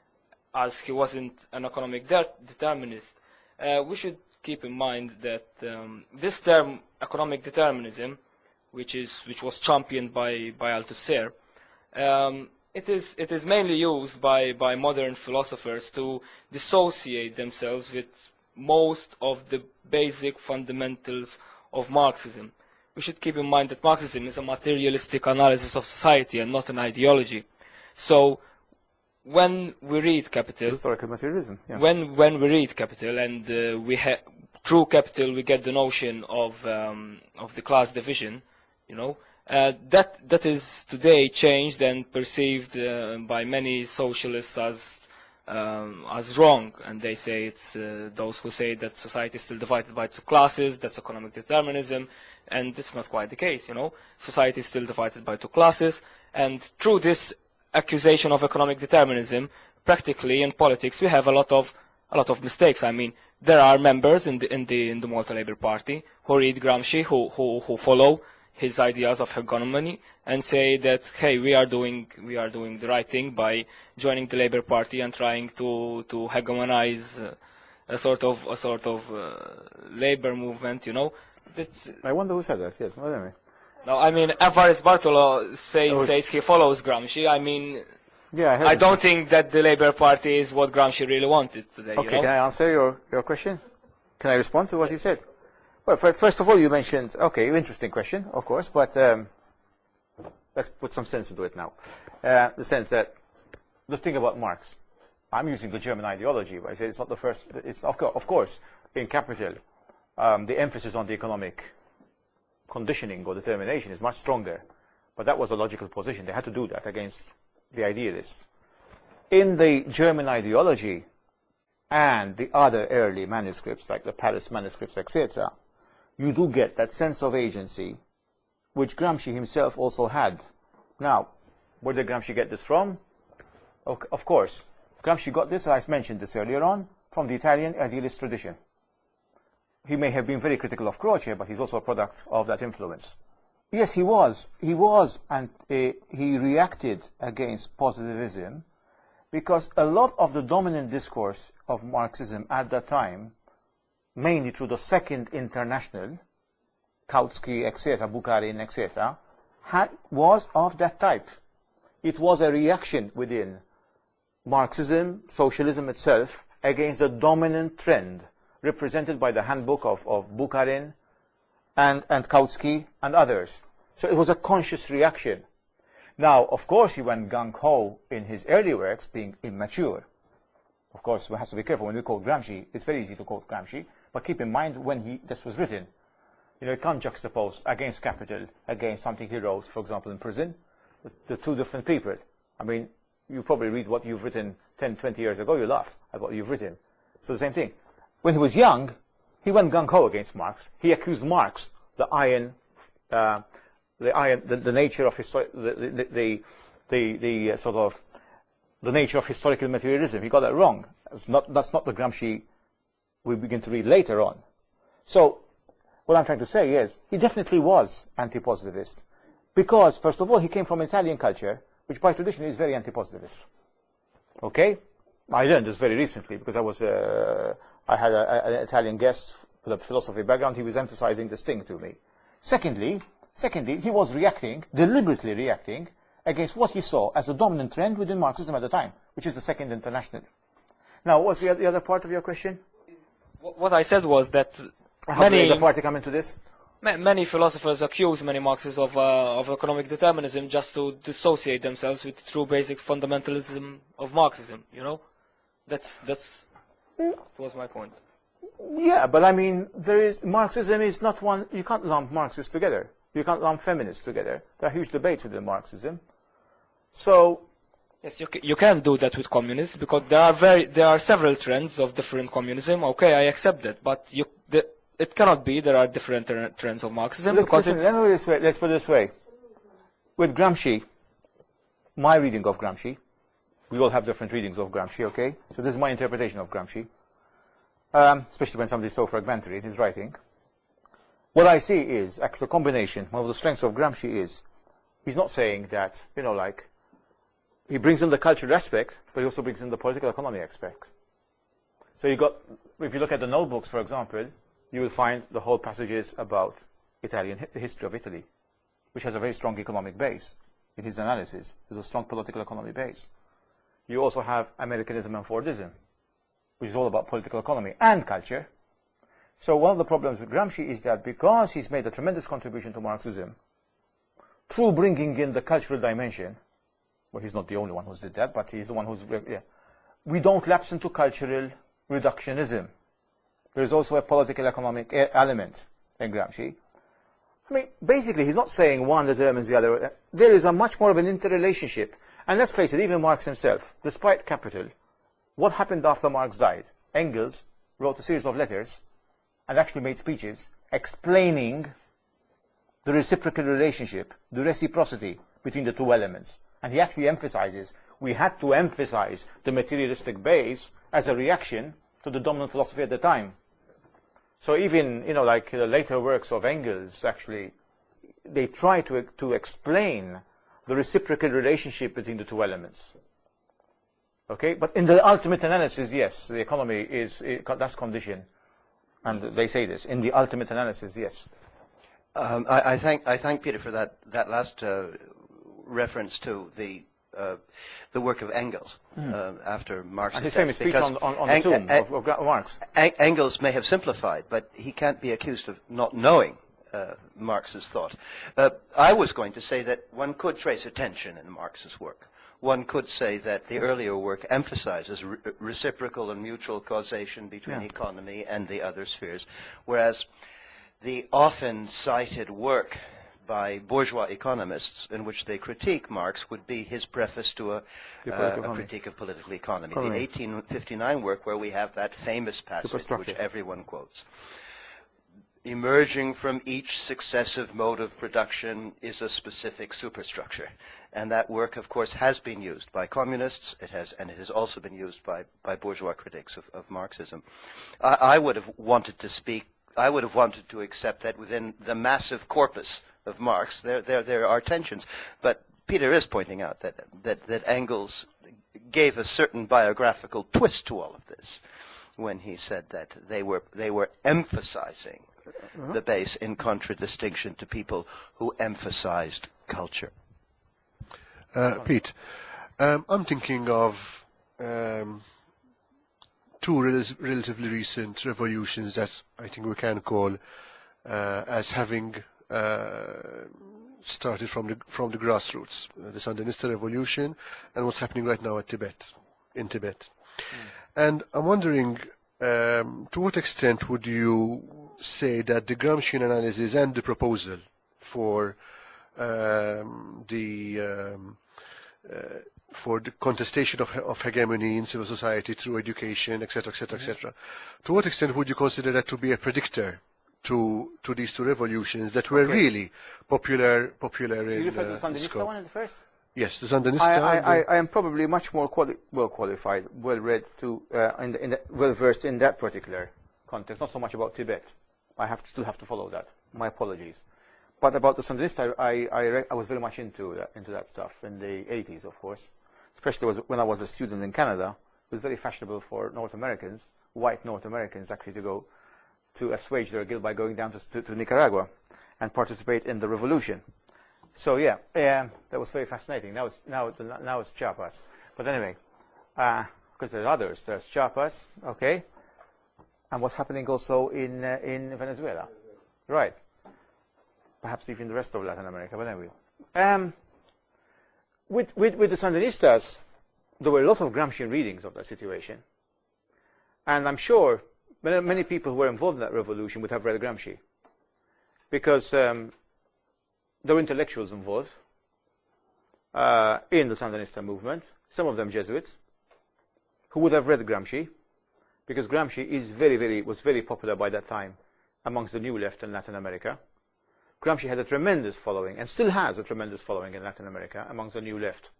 E: as he wasn't an economic de determinist. Uh, we should keep in mind that um, this term, economic determinism, which is which was championed by by Althusser, um, it is it is mainly used by by modern philosophers to dissociate themselves with most of the basic fundamentals of Marxism. We should keep in mind that Marxism is a materialistic analysis of society and not an ideology. So, when we read Capital,
C: historical materialism. Yeah.
E: When when we read Capital, and uh, we ha through Capital we get the notion of um, of the class division, you know, uh, that that is today changed and perceived uh, by many socialists as um, as wrong, and they say it's uh, those who say that society is still divided by two classes. That's economic determinism, and it's not quite the case. You know, society is still divided by two classes, and through this accusation of economic determinism, practically in politics we have a lot of a lot of mistakes. I mean, there are members in the in the in the Malta Labour Party who read Gramsci, who who who follow his ideas of hegemony, and say that, hey, we are doing we are doing the right thing by joining the Labour Party and trying to to hegemonize uh, a sort of a sort of uh, labor movement. You know, that's,
C: I wonder who said that. Yes, well, anyway.
E: No, I mean, Avaris Bartolo says, oh, says he follows Gramsci. I mean,
C: Yeah, I, heard
E: I
C: this.
E: don't think that the Labour Party is what Gramsci really wanted today.
C: Okay,
E: you know?
C: can I answer your, your question? Can I respond to what you said? Well, first of all, you mentioned, okay, interesting question, of course, but um, let's put some sense into it now. Uh, the sense that, the thing about Marx, I'm using the German ideology, but I say it's not the first, it's of, co of course, in Capital, um, the emphasis on the economic conditioning or determination is much stronger, but that was a logical position. They had to do that against the idealists. In the German ideology and the other early manuscripts, like the Paris manuscripts, et cetera, you do get that sense of agency, which Gramsci himself also had. Now, where did Gramsci get this from? Of course, Gramsci got this, I mentioned this earlier on, from the Italian idealist tradition. He may have been very critical of Croce, but he's also a product of that influence. Yes, he was. He was, and uh, he reacted against positivism, because a lot of the dominant discourse of Marxism at that time, mainly through the Second International, Kautsky, et cetera, Bukharin, et cetera, had, was of that type. It was a reaction within Marxism, socialism itself, against the dominant trend represented by the handbook of, of Bukharin and, and Kautsky and others. So it was a conscious reaction. Now, of course, he went gung-ho in his early works, being immature. Of course, we have to be careful when we quote Gramsci. It's very easy to quote Gramsci, but keep in mind when he, this was written. You know, you can't juxtapose against Capital, against something he wrote, for example, in prison, the, the two different people. I mean, you probably read what you've written ten, twenty years ago, you laugh at what you've written. So the same thing. When he was young, he went gung-ho against Marx. He accused Marx, the iron, uh, the iron, the, the nature of histori the, the, the, the, the uh, sort of, the nature of historical materialism. He got that wrong. That's not, that's not the Gramsci we begin to read later on. So, what I'm trying to say is, he definitely was anti-positivist. Because, first of all, he came from Italian culture, which by tradition is very anti-positivist. Okay? I learned this very recently, because I was, uh, I had a, a, an Italian guest with a philosophy background. He was emphasizing this thing to me. Secondly, secondly, he was reacting, deliberately reacting, against what he saw as a dominant trend within Marxism at the time, which is the Second International. Now, what's the, the other part of your question?
E: What I said was that
C: How
E: many,
C: did the party come into this?
E: many philosophers accuse many Marxists of, uh, of economic determinism just to dissociate themselves with the true basic fundamentalism of Marxism, you know? That's, that's, that was my point.
C: Yeah, but I mean, there is, Marxism is not one, you can't lump Marxists together. You can't lump feminists together. There are huge debates within Marxism. So,
E: yes, you, ca you can do that with communists, because there are very, there are several trends of different communism. Okay, I accept that, but you, the, it cannot be there are different trends of Marxism.
C: Look,
E: because
C: listen,
E: it's
C: let me put it this way, let's put it this way. With Gramsci, my reading of Gramsci, we all have different readings of Gramsci, okay? So this is my interpretation of Gramsci, um, especially when somebody's so fragmentary in his writing. What I see is actually a combination. One of the strengths of Gramsci is he's not saying that, you know, like, he brings in the cultural aspect, but he also brings in the political economy aspect. So you got, if you look at the notebooks, for example, you will find the whole passages about Italian, the history of Italy, which has a very strong economic base in his analysis. There's a strong political economy base. You also have Americanism and Fordism, which is all about political economy and culture. So one of the problems with Gramsci is that because he's made a tremendous contribution to Marxism, through bringing in the cultural dimension, well, he's not the only one who did that, but he's the one who's, yeah, we don't lapse into cultural reductionism. There is also a political economic element in Gramsci. I mean, basically, he's not saying one determines the other. There is a much more of an interrelationship. And let's face it, even Marx himself, despite Capital, what happened after Marx died? Engels wrote a series of letters and actually made speeches explaining the reciprocal relationship, the reciprocity between the two elements. And he actually emphasizes, we had to emphasize the materialistic base as a reaction to the dominant philosophy at the time. So even, you know, like the later works of Engels, actually, they try to, to explain the reciprocal relationship between the two elements. Okay? But in the ultimate analysis, yes, the economy is, it, that's condition. And they say this. In the ultimate analysis, yes.
B: Um, I, I, thank, I thank Peter for that, that last uh, reference to the uh, the work of Engels mm. uh, after Marx's
C: and his
B: death,
C: famous speech on, on, on the tomb of, of Marx.
B: Engels may have simplified, but he can't be accused of not knowing uh, Marx's thought. Uh, I was going to say that one could trace a tension in Marx's work. One could say that the earlier work emphasizes re reciprocal and mutual causation between yeah. economy and the other spheres, whereas the often cited work by bourgeois economists in which they critique Marx would be his preface to a, uh, a critique of political economy. economy. The eighteen fifty-nine work where we have that famous passage which everyone quotes. Emerging from each successive mode of production is a specific superstructure. And that work, of course, has been used by communists, it has, and it has also been used by, by bourgeois critics of, of Marxism. I, I would have wanted to speak, I would have wanted to accept that within the massive corpus of Marx, there, there, there are tensions. But Peter is pointing out that, that, that Engels gave a certain biographical twist to all of this when he said that they were, they were emphasizing uh-huh. the base in contradistinction to people who emphasized culture.
F: Uh, Pete, um, I'm thinking of um, two rel relatively recent revolutions that I think we can call uh, as having uh, started from the from the grassroots, uh, the Sandinista revolution, and what's happening right now at Tibet, in Tibet. Mm. And I'm wondering, um, to what extent would you say that the Gramscian analysis and the proposal for um, the um, uh, for the contestation of, of hegemony in civil society through education, et cetera, et cetera, mm-hmm. et cetera. To what extent would you consider that to be a predictor to to these two revolutions that were okay. really popular popular in?
C: You refer to
F: uh,
C: the Sandinista one as the first?
F: Yes, the Sandinista.
C: I, I, I, I am probably much more quali well qualified, well read to, uh, in the, in the, well versed in that particular context. Not so much about Tibet. I have to, still have to follow that. My apologies. But about the Sandinista, I, I, I was very much into that, into that stuff in the eighties, of course. Especially was, when I was a student in Canada. It was very fashionable for North Americans, white North Americans, actually to go to assuage their guilt by going down to, to, to Nicaragua and participate in the revolution. So yeah, um, that was very fascinating. Now it's, now, now it's Chiapas. But anyway, uh, because there's others. There's Chiapas, okay? And what's happening also in, uh, in Venezuela. Right. Perhaps even the rest of Latin America, but anyway. Um, with, with, with the Sandinistas, there were a lot of Gramscian readings of that situation. And I'm sure many, many people who were involved in that revolution would have read Gramsci. Because um, there were intellectuals involved uh, in the Sandinista movement, some of them Jesuits, who would have read Gramsci, because Gramsci is very, very, was very popular by that time amongst the new left in Latin America. Gramsci had a tremendous following, and still has a tremendous following in Latin America amongst the new left.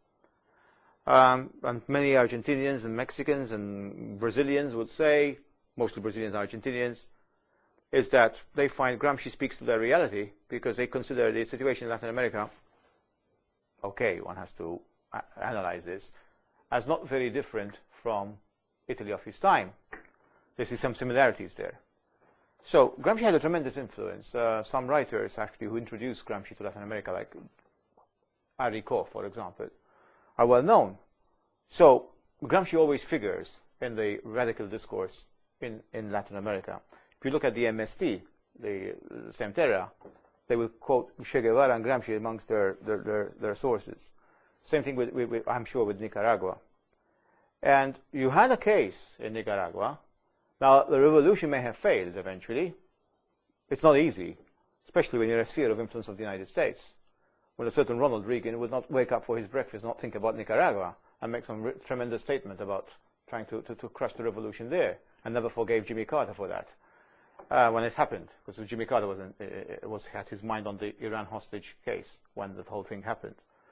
C: Um, and many Argentinians and Mexicans and Brazilians would say, mostly Brazilians and Argentinians, is that they find Gramsci speaks to their reality because they consider the situation in Latin America, okay, one has to analyze this, as not very different from Italy of his time. They see some similarities there. So Gramsci had a tremendous influence. Uh, some writers actually who introduced Gramsci to Latin America, like Enrico, for example, are well known. So Gramsci always figures in the radical discourse in, in Latin America. If you look at the M S T, the, the Semtera, they will quote Che Guevara and Gramsci amongst their, their, their, their sources. Same thing, with, with, with, I'm sure, with Nicaragua. And you had a case in Nicaragua. Now, the revolution may have failed eventually. It's not easy, especially when you're a sphere of influence of the United States. When a certain Ronald Reagan would not wake up for his breakfast, not think about Nicaragua, and make some tremendous statement about trying to, to, to crush the revolution there, and never forgave Jimmy Carter for that uh, when it happened, because Jimmy Carter was, in, uh, was had his mind on the Iran hostage case when the whole thing happened.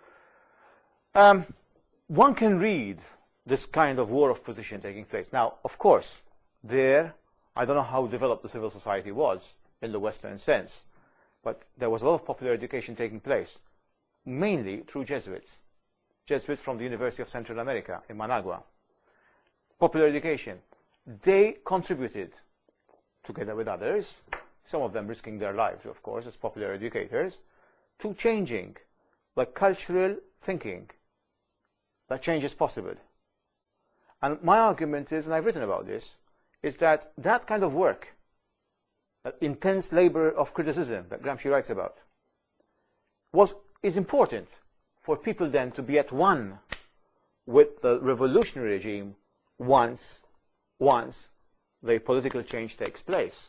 C: Um, one can read this kind of war of position taking place. Now, of course, there, I don't know how developed the civil society was in the Western sense, but there was a lot of popular education taking place, mainly through Jesuits. Jesuits from the University of Central America in Managua. Popular education. They contributed, together with others, some of them risking their lives, of course, as popular educators, to changing the cultural thinking that change is possible. And my argument is, and I've written about this, is that that kind of work, that intense labor of criticism that Gramsci writes about, was, is important for people then to be at one with the revolutionary regime once, once the political change takes place.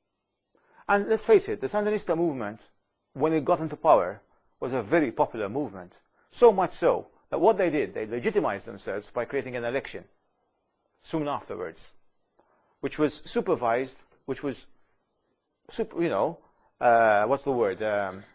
C: And let's face it, the Sandinista movement, when it got into power, was a very popular movement. So much so that what they did, they legitimized themselves by creating an election soon afterwards, which was supervised, which was, super, you know, uh, what's the word, um,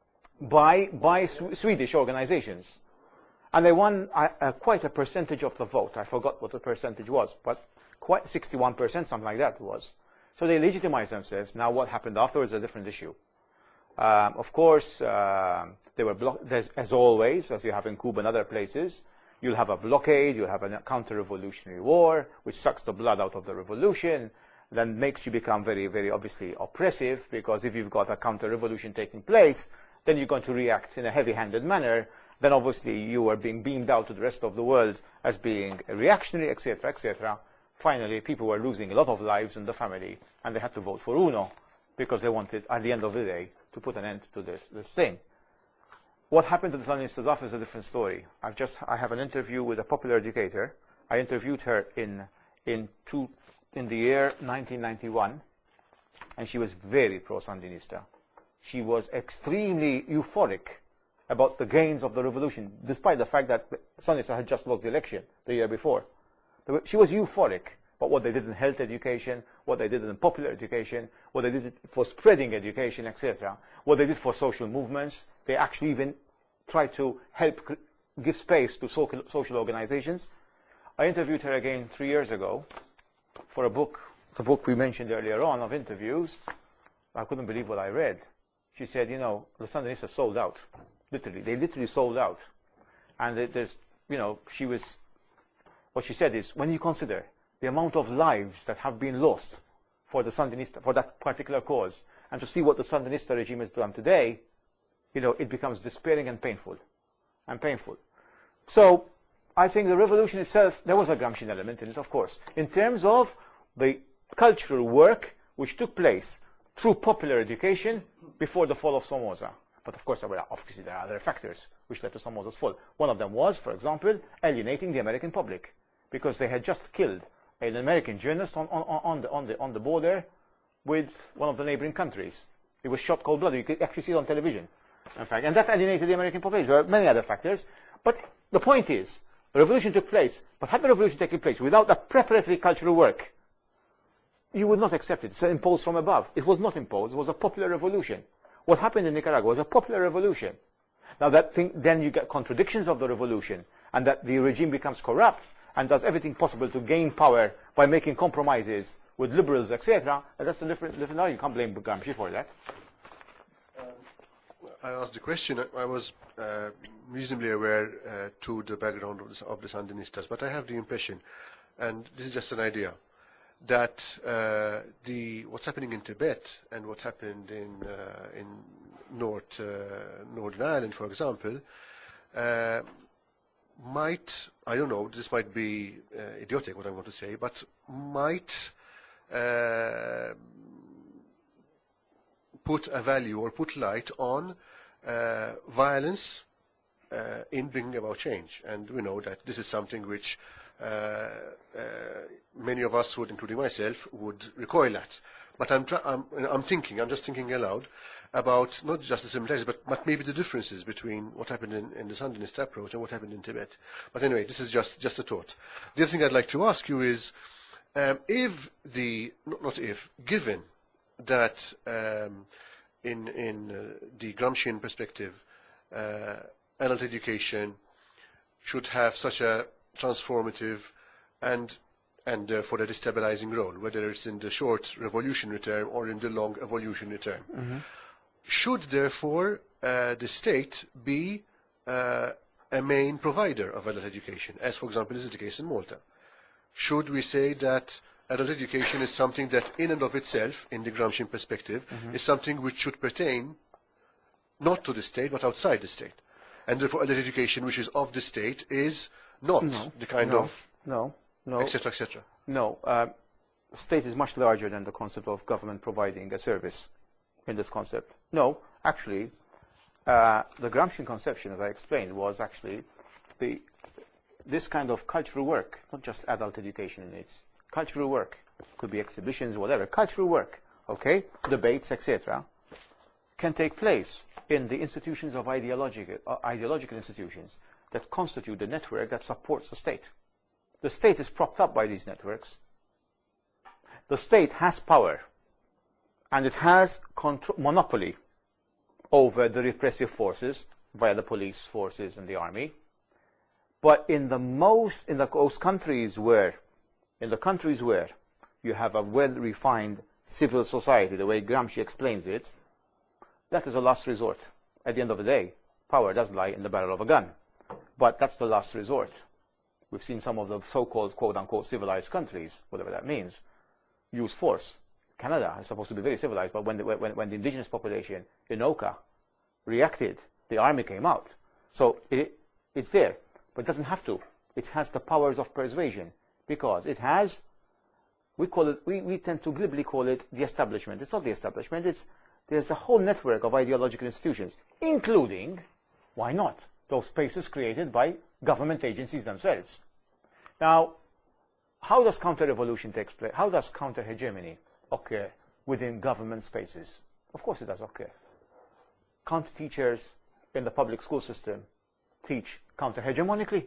C: by, by Sw Swedish organizations. And they won uh, uh, quite a percentage of the vote. I forgot what the percentage was, but quite sixty-one percent, something like that it was. So they legitimized themselves. Now what happened afterwards is a different issue. Um, of course, uh, they were as always, as you have in Cuba and other places, you'll have a blockade, you'll have a counter-revolutionary war, which sucks the blood out of the revolution, then makes you become very, very obviously oppressive, because if you've got a counter-revolution taking place, then you're going to react in a heavy-handed manner. Then obviously you are being beamed out to the rest of the world as being a reactionary, et cetera, et cetera. Finally, people were losing a lot of lives in the family, and they had to vote for UNO, because they wanted, at the end of the day, to put an end to this, this thing. What happened to the Sandinistas after is a different story. I've just, I have an interview with a popular educator. I interviewed her in, in, two, in the year nineteen ninety-one, and she was very pro-Sandinista. She was extremely euphoric about the gains of the revolution, despite the fact that Sandinista had just lost the election the year before. She was euphoric about what they did in health education, what they did in popular education, what they did for spreading education, et cetera, what they did for social movements. They actually even tried to help give space to social, social organizations. I interviewed her again three years ago for a book, the book we mentioned earlier on of interviews. I couldn't believe what I read. She said, you know, the Sandinistas sold out. Literally, they literally sold out. And there's, you know, she was, what she said is, when you consider the amount of lives that have been lost for the Sandinista, for that particular cause, and to see what the Sandinista regime has done today, you know, it becomes despairing and painful, and painful. So, I think the revolution itself, there was a Gramscian element in it, of course. In terms of the cultural work which took place through popular education before the fall of Somoza. But of course, there were, obviously, there are other factors which led to Somoza's fall. One of them was, for example, alienating the American public, because they had just killed an American journalist on, on, on, the, on, the, on the border with one of the neighboring countries. He was shot cold-blooded. You could actually see it on television, in fact. And that alienated the American population. There are many other factors. But the point is, the revolution took place. But had the revolution taken place without that preparatory cultural work, you would not accept it. It's imposed from above. It was not imposed. It was a popular revolution. What happened in Nicaragua was a popular revolution. Now that thing, then you get contradictions of the revolution, and that the regime becomes corrupt and does everything possible to gain power by making compromises with liberals, et cetera. That's a different, different argument. You can't blame Gramsci for that.
F: I asked the question. I was uh, reasonably aware uh, to the background of the, of the Sandinistas, but I have the impression, and this is just an idea, that uh, the what's happening in Tibet and what happened in uh, in North uh, Northern Ireland, for example, uh, might, I don't know, this might be uh, idiotic what I'm going to say, but might uh, put a value or put light on uh, violence uh, in bringing about change. And we know that this is something which uh, uh, many of us would, including myself, would recoil at. But I'm, I'm, I'm thinking, I'm just thinking aloud, about not just the similarities, but, but maybe the differences between what happened in, in the Sandinista approach and what happened in Tibet. But anyway, this is just, just a thought. The other thing I'd like to ask you is, um, if the, not, not if, given that um, in, in uh, the Gramscian perspective, uh, adult education should have such a transformative and and uh, for a destabilizing role, whether it's in the short revolutionary term or in the long evolutionary term. Mm-hmm. Should, therefore, uh, the state be uh, a main provider of adult education, as, for example, is the case in Malta? Should we say that adult education is something that, in and of itself, in the Gramscian perspective, mm-hmm. is something which should pertain not to the state, but outside the state? And therefore, adult education, which is of the state, is not
G: No.
F: the kind
G: No.
F: of
G: No, no,
F: et cetera, et cetera.
G: no. Uh, state is much larger than the concept of government providing a service in this concept. No, actually, uh, the Gramscian conception, as I explained, was actually the this kind of cultural work, not just adult education in its cultural work, could be exhibitions, whatever, cultural work, okay, debates, et cetera, can take place in the institutions of ideological, uh, ideological institutions that constitute the network that supports the state. The state is propped up by these networks. The state has power, and it has contro- monopoly over the repressive forces via the police forces and the army. But in the most, in the those countries where, in the countries where you have a well-refined civil society, the way Gramsci explains it, that is a last resort. At the end of the day, power does lie in the barrel of a gun. But that's the last resort. We've seen some of the so-called, quote-unquote, civilized countries, whatever that means, use force. Canada is supposed to be very civilized, but when the, when, when the indigenous population in Oka reacted, the army came out. So it, it's there, but it doesn't have to. It has the powers of persuasion, because it has, we call it, we, we tend to glibly call it the establishment. It's not the establishment, it's, there's a whole network of ideological institutions, including, why not, those spaces created by government agencies themselves. Now, how does counter-revolution take place? How does counter-hegemony occur within government spaces? Of course it does occur. Can't teachers in the public school system teach counter-hegemonically?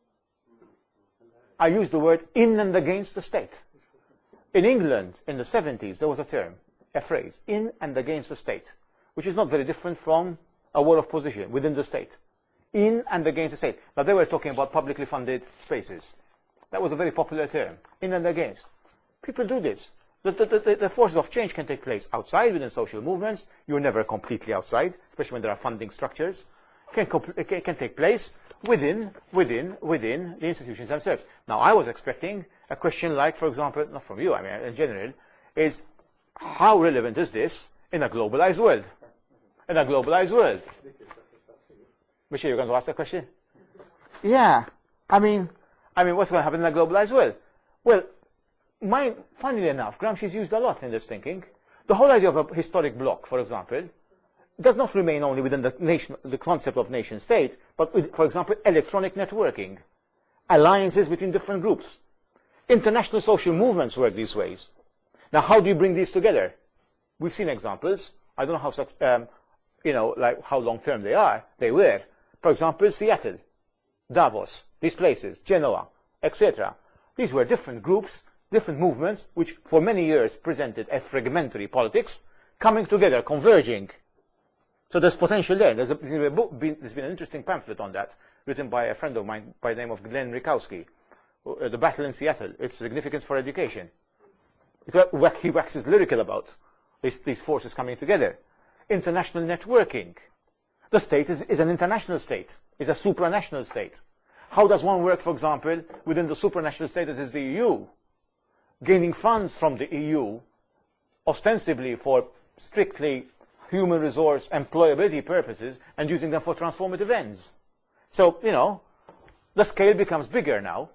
G: I use the word in and against the state. In England, in the seventies, there was a term, a phrase, in and against the state, which is not very different from a war of position within the state. In and against the state. Now, they were talking about publicly funded spaces. That was a very popular term, in and against. People do this. The, the, the, the forces of change can take place outside, within social movements. You're never completely outside, especially when there are funding structures. Can, can, can take place within, within, within the institutions themselves. Now, I was expecting a question like, for example, not from you, I mean, in general, is how relevant is this in a globalized world? In a globalized world. Michelle, you're going to ask that question? Yeah. I mean, I mean, what's going to happen in a globalized world? Well, my, funnily enough, Gramsci's used a lot in this thinking. The whole idea of a historic bloc, for example, does not remain only within the nation, the concept of nation-state, but with, for example, electronic networking, alliances between different groups. International social movements work these ways. Now, how do you bring these together? We've seen examples. I don't know how such, um, you know, like how long-term they are. They were. For example, Seattle, Davos, these places, Genoa, et cetera. These were different groups, different movements, which for many years presented a fragmentary politics, coming together, converging. So there's potential there. There's, a, there's, a book, been, there's been an interesting pamphlet on that, written by a friend of mine by the name of Glenn Rikowski, uh, The Battle in Seattle, Its Significance for Education. It, he waxes lyrical about these, these forces coming together. International networking. The state is, is an international state, is a supranational state. How does one work, for example, within the supranational state that is the E U? Gaining funds from the E U, ostensibly for strictly human resource employability purposes, and using them for transformative ends. So, you know, the scale becomes bigger now,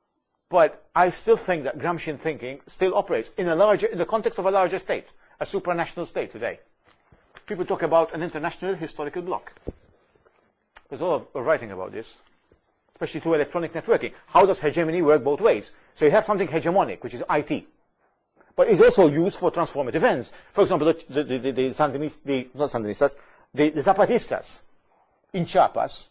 G: but I still think that Gramscian thinking still operates in a larger, in the context of a larger state, a supranational state today. People talk about an international historical bloc. There's a lot of writing about this, especially through electronic networking. How does hegemony work both ways? So you have something hegemonic, which is I T, but is also used for transformative ends. For example, the, the, the, the Sandinistas, the, not Sandinistas, the, the Zapatistas in Chiapas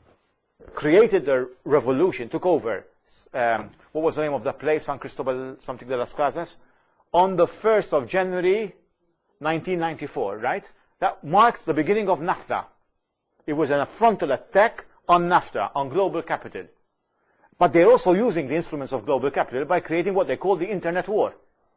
G: created the revolution, took over, um, what was the name of the place, San Cristobal, something de las Casas, on the first of January, nineteen ninety-four, right? That marked the beginning of NAFTA. It was a frontal attack on NAFTA, on global capital. But they're also using the instruments of global capital by creating what they call the internet war.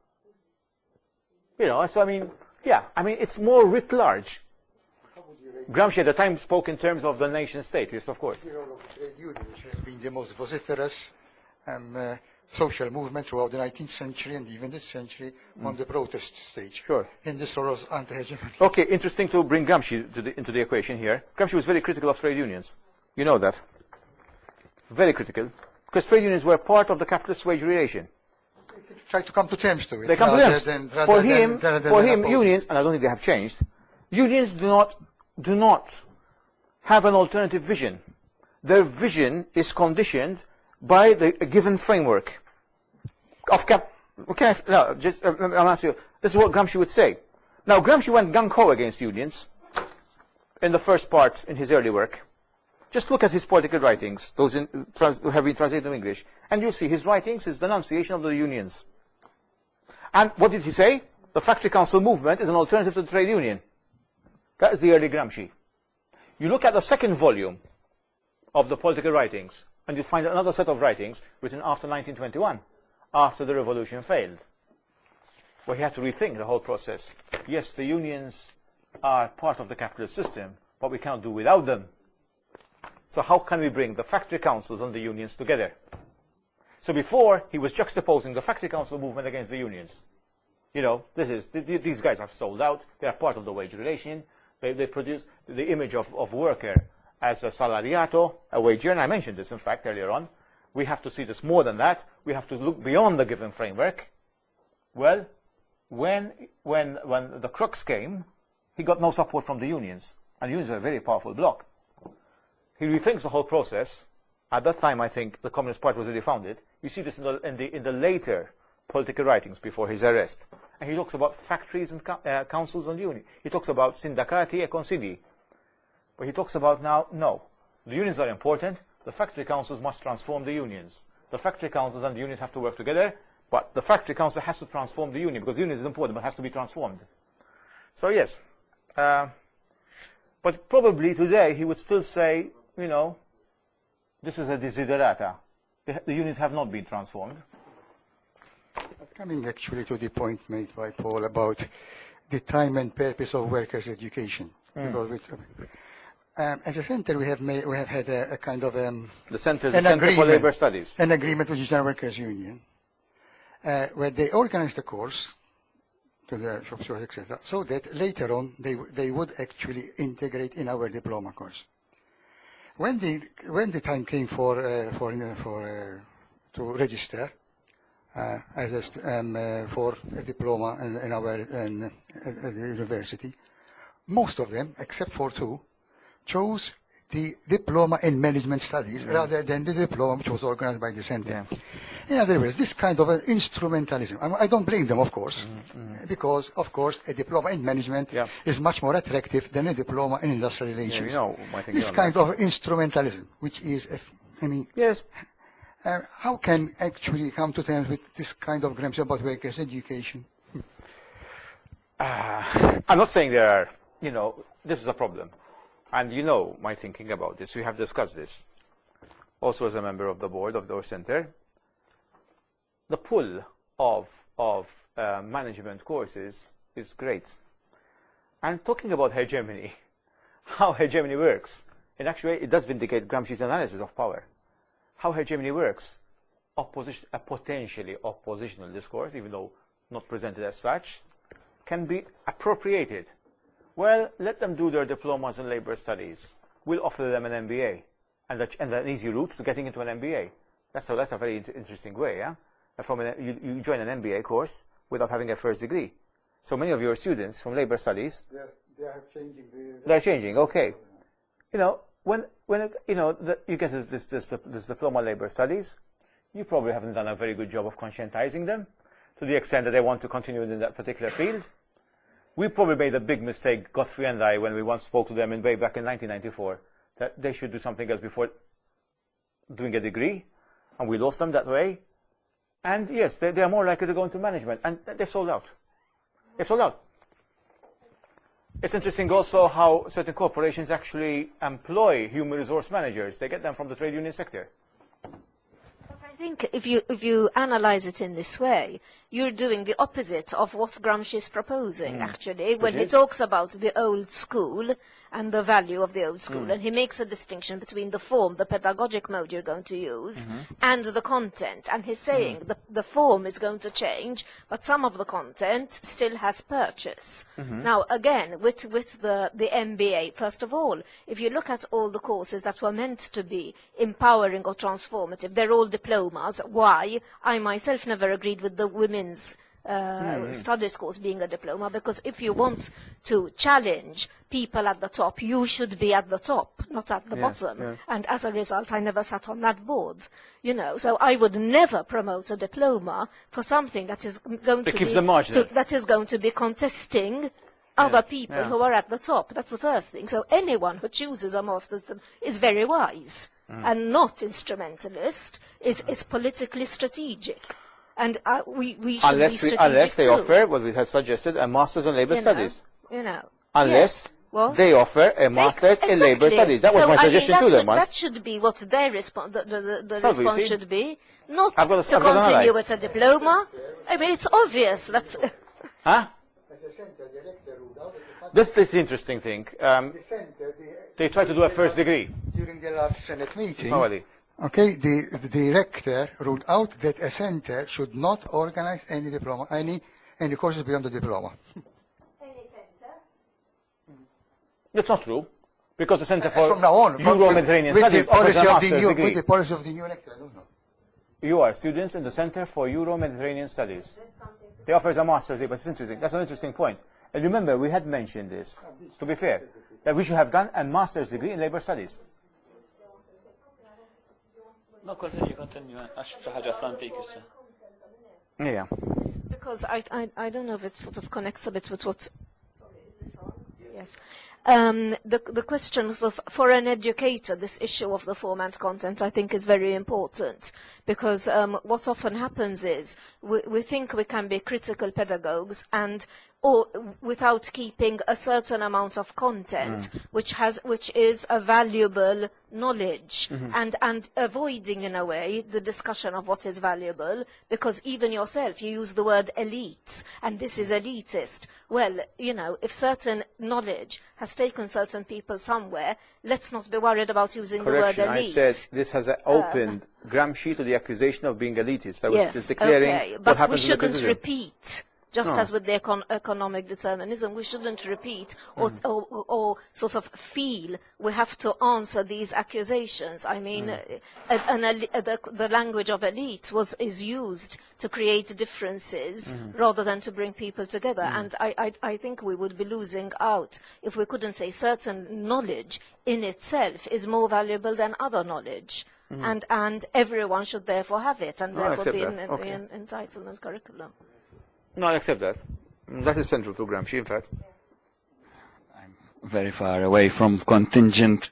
G: You know, so I mean, yeah, I mean, it's more writ large. Gramsci at the time spoke in terms of the nation state, yes, of course.
H: The role of trade union, which has been the most vociferous and uh, social movement throughout the nineteenth century and even this century mm. on the protest stage.
G: Sure.
H: In this sort of anti-hegemony.
G: Okay, interesting to bring Gramsci to the, into the equation here. Gramsci was very critical of trade unions. You know that. Very critical. Because trade unions were part of the capitalist wage relation.
H: Try to come to terms to it.
G: They come to terms.
H: Than,
G: for
H: than,
G: him,
H: than, than
G: for
H: than
G: him,
H: opposing.
G: unions, and I don't think they have changed, unions do not, do not have an alternative vision. Their vision is conditioned by the a given framework of cap. Okay, no, just uh, I'm asking you. This is what Gramsci would say. Now, Gramsci went gung-ho against unions in the first part in his early work. Just look at his political writings, those in, trans, who have been translated to English, and you'll see his writings is denunciation of the unions. And what did he say? The factory council movement is an alternative to the trade union. That is the early Gramsci. You look at the second volume of the political writings, and you find another set of writings written after nineteen twenty-one, after the revolution failed, where he had to rethink the whole process. Yes, the unions are part of the capitalist system, but we cannot do without them. So how can we bring the factory councils and the unions together? So before, he was juxtaposing the factory council movement against the unions. You know, this is, these guys have sold out, they are part of the wage relation, they, they produce the image of, of worker as a salariato, a wage earner. I mentioned this, in fact, earlier on. We have to see this more than that. We have to look beyond the given framework. Well, when, when, when the crux came, he got no support from the unions. And unions are a very powerful bloc. He rethinks the whole process. At that time, I think, the Communist Party was already founded. You see this in the, in the, in the later political writings before his arrest. And he talks about factories and uh, councils and unions. He talks about sindacati e consigli. But he talks about now, no, the unions are important. The factory councils must transform the unions. The factory councils and the unions have to work together, but the factory council has to transform the union, because the union is important, but has to be transformed. So yes, uh, but probably today he would still say, you know, this is a desiderata. The, the unions have not been transformed.
H: Coming actually to the point made by Paul about the time and purpose of workers' education. Mm. Because with, um, as a center, we have made, we have had a, a kind of um,
G: the center, the Center for Labour Studies,
H: an agreement with the General Workers' Union, uh, where they organized the course to the shop steward, et cetera, so that later on they they would actually integrate in our diploma course. When the when the time came for uh, for uh, for uh, to register uh, as a, um, uh, for a diploma in, in our in, uh, at the university, most of them, except for two, chose the diploma in management studies, mm. rather than the diploma which was organized by the center. Yeah. In other words, this kind of an instrumentalism. I, I don't blame them, of course, mm-hmm. because, of course, a diploma in management yeah. is much more attractive than a diploma in industrial relations.
G: Yeah, you know,
H: this kind that. of instrumentalism, which is, if, I mean,
G: yes.
H: Uh, how can actually come to terms with this kind of Gramsci about workers' education?
G: Uh, I'm not saying there are, you know, this is a problem. And you know my thinking about this. We have discussed this. Also as a member of the board of our center. The pull of, of uh, management courses is great. And talking about hegemony, how hegemony works, in actually it does vindicate Gramsci's analysis of power. How hegemony works, opposition, a potentially oppositional discourse, even though not presented as such, can be appropriated. Well, let them do their diplomas in labor studies. We'll offer them an M B A, and, that, and an easy route to getting into an M B A. That's a, that's a very interesting way, yeah? From an, you, you join an M B A course without having a first degree. So many of your students from labor studies,
H: they're, they are changing. The,
G: they're changing, okay. You know, when, when you know, the, you get this, this, this, this diploma labor studies, you probably haven't done a very good job of conscientizing them to the extent that they want to continue in that particular field. We probably made a big mistake, Godfrey and I, when we once spoke to them in way back in nineteen ninety-four, that they should do something else before doing a degree, and we lost them that way. And yes, they, they are more likely to go into management, and they've sold out. They've sold out. It's interesting also how certain corporations actually employ human resource managers. They get them from the trade union sector.
I: I think if you if you analyze it in this way, you're doing the opposite of what Gramsci is proposing, mm. actually, when he talks about the old school and the value of the old school.
G: Mm.
I: And he makes a distinction between the form, the pedagogic mode you're going to use,
G: Mm-hmm.
I: and the content. And he's saying
G: Mm.
I: the, the form is going to change, but some of the content still has purchase.
G: Mm-hmm.
I: Now, again, with, with the, the M B A, first of all, if you look at all the courses that were meant to be empowering or transformative, they're all diplomas. Why? I myself never agreed with the women's uh, studies course being a diploma, because if you want to challenge people at the top, you should be at the top, not at the
G: Yeah,
I: bottom.
G: yeah.
I: And as a result, I never sat on that board. You know, so I would never promote a diploma for something that is going
G: It
I: to
G: keeps
I: be
G: them marginal.
I: to, that is going to be contesting other people
G: yeah.
I: who are at the top. That's the first thing. So anyone who chooses a master's is very wise
G: Mm.
I: and not instrumentalist, is, is politically strategic. And uh, we, we should be
G: Unless, we,
I: strategic
G: unless they
I: too,
G: offer what we have suggested, a master's in labor
I: you know,
G: studies.
I: You know.
G: Unless
I: Yes. Well,
G: they offer a master's
I: Ex-
G: in labor
I: exactly.
G: studies. That was
I: so,
G: my
I: I mean,
G: suggestion
I: that
G: to them
I: should,
G: once.
I: That should be what their response, the, the, the, the
G: So
I: response
G: easy.
I: should be, not
G: I've got a-
I: to
G: I've got an
I: continue
G: ally.
I: with a diploma. I mean, it's obvious. That's
G: Huh? This, this is the interesting thing. Um, they try to do a first degree.
H: During the last Senate meeting,
G: Sorry.
H: okay, the, the director ruled out that a center should not organize any diploma, any, any courses beyond the diploma.
G: That's not true. Because the Center
H: As
G: for
H: from now on,
G: Euro-Mediterranean
H: with
G: Studies
H: the
G: offers
H: policy
G: a
H: of the
G: master's
H: new,
G: degree.
H: with the policy of the new rector, I don't know.
G: You are students in the Center for Euro-Mediterranean Studies. They offer a master's degree, but it's interesting. That's an interesting point. And remember, we had mentioned this, to be fair, that we should have done a master's degree in labor studies.
J: No, continue, continue. Għax xi ħaġa fl-antik issa.
G: Yeah.
I: because I, I, I don't know if it sort of connects a bit with what. Sorry, is this on? Yes. Um, the, the questions of, for an educator, this issue of the form and content, I think is very important, because um, what often happens is we, we think we can be critical pedagogues and or without keeping a certain amount of content, mm. which has, which is a valuable knowledge, mm-hmm. and, and avoiding in a way the discussion of what is valuable, because even yourself, you use the word elites, and this is elitist. Well, you know, if certain knowledge has taken certain people somewhere, let's not be worried about using
G: Correction,
I: the word elite.
G: I said this has uh, opened uh, Gramsci to the accusation of being elitist. I was
I: yes,
G: just declaring
I: okay.
G: what
I: But we
G: happens in the
I: shouldn't
G: criticism.
I: repeat. Just
G: No.
I: as with the econ economic determinism, we shouldn't repeat or,
G: Mm.
I: or, or, or sort of feel we have to answer these accusations. I mean,
G: Mm.
I: uh, an, an, uh, the, the language of elite was is used to create differences
G: Mm.
I: rather than to bring people together.
G: Mm.
I: And I, I, I think we would be losing out if we couldn't say certain knowledge in itself is more valuable than other knowledge.
G: Mm.
I: And, and everyone should therefore have it, and
G: No, I
I: therefore
G: accept
I: be in,
G: that.
I: in,
G: Okay.
I: in entitlement curriculum.
G: No, I accept that. That is central to Gramsci, in fact.
J: I'm very far away from contingent.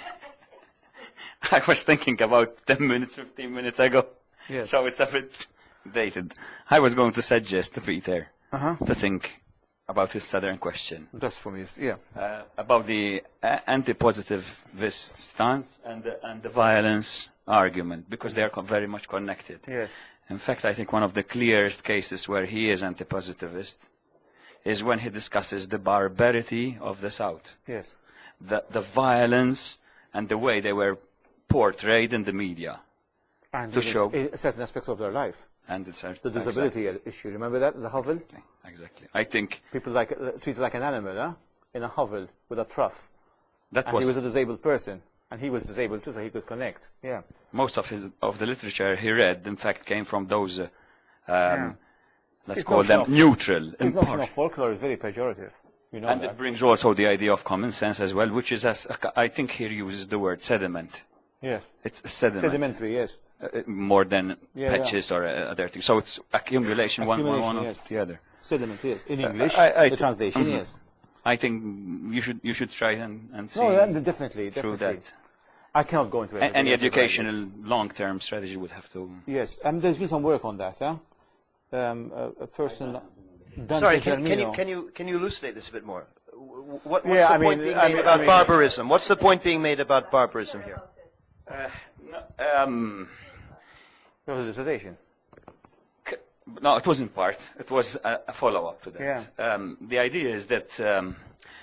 J: I was thinking about ten minutes, fifteen minutes ago.
G: Yes.
J: So it's a bit dated. I was going to suggest to Peter
G: Uh-huh.
J: to think about his southern question.
G: That's for me, yeah.
J: Uh, about the uh, anti-positivist stance and the, and the violence argument, because they are co- very much connected.
G: Yes.
J: In fact, I think one of the clearest cases where he is anti-positivist is when he discusses the barbarity of the South.
G: Yes.
J: The, the violence and the way they were portrayed in the media.
G: And
J: To
G: in
J: show-
G: in certain aspects of their life.
J: And it's
G: The disability issue, remember that, the hovel?
J: Exactly. exactly. I think
G: People like uh, treated like an animal, huh? In a hovel with a trough.
J: that
G: And
J: was,
G: he was a disabled person. And he was disabled too, so he could connect. Yeah.
J: most of his of the literature he read, in fact, came from those, uh, um, let's
G: His
J: call
G: notion
J: them
G: of-
J: neutral.
G: His
J: and
G: notion
J: par-
G: of folklore is very pejorative. You know
J: and
G: that.
J: it brings also the idea of common sense as well, which is, as I think here uses the word sediment.
G: Yeah.
J: It's a sediment.
G: Sedimentary, yes.
J: Uh, more than
G: Yeah,
J: patches or uh, other things. So it's accumulation, one, one,
G: Accumulation,
J: one
G: yes.
J: of the other.
G: Sediment, yes. In
J: Uh,
G: English,
J: I- I
G: the
J: thi-
G: translation,
J: Mhm.
G: yes.
J: I think you should you should try and, and see
G: No, yeah, definitely,
J: through
G: definitely.
J: that.
G: I cannot go into
J: A-
G: everything.
J: any
G: that's about
J: educational
G: this.
J: long-term strategy would have to.
G: Yes, and there's been some work on that, huh? Um, a, a person... Dante
B: Sorry, can, can you
G: Fermino.
B: can you can you elucidate this a bit more? W- What, what's
G: Yeah,
B: the
G: I
B: point
G: mean-
B: being
G: I
B: made
G: mean-
B: about
G: I mean-
B: barbarism? What's the point being made about barbarism here?
J: Uh, no, um,
G: There was a dissertation.
J: c- no, it wasn't part. It was a, a follow-up to that.
G: Yeah.
J: Um, the idea is that um,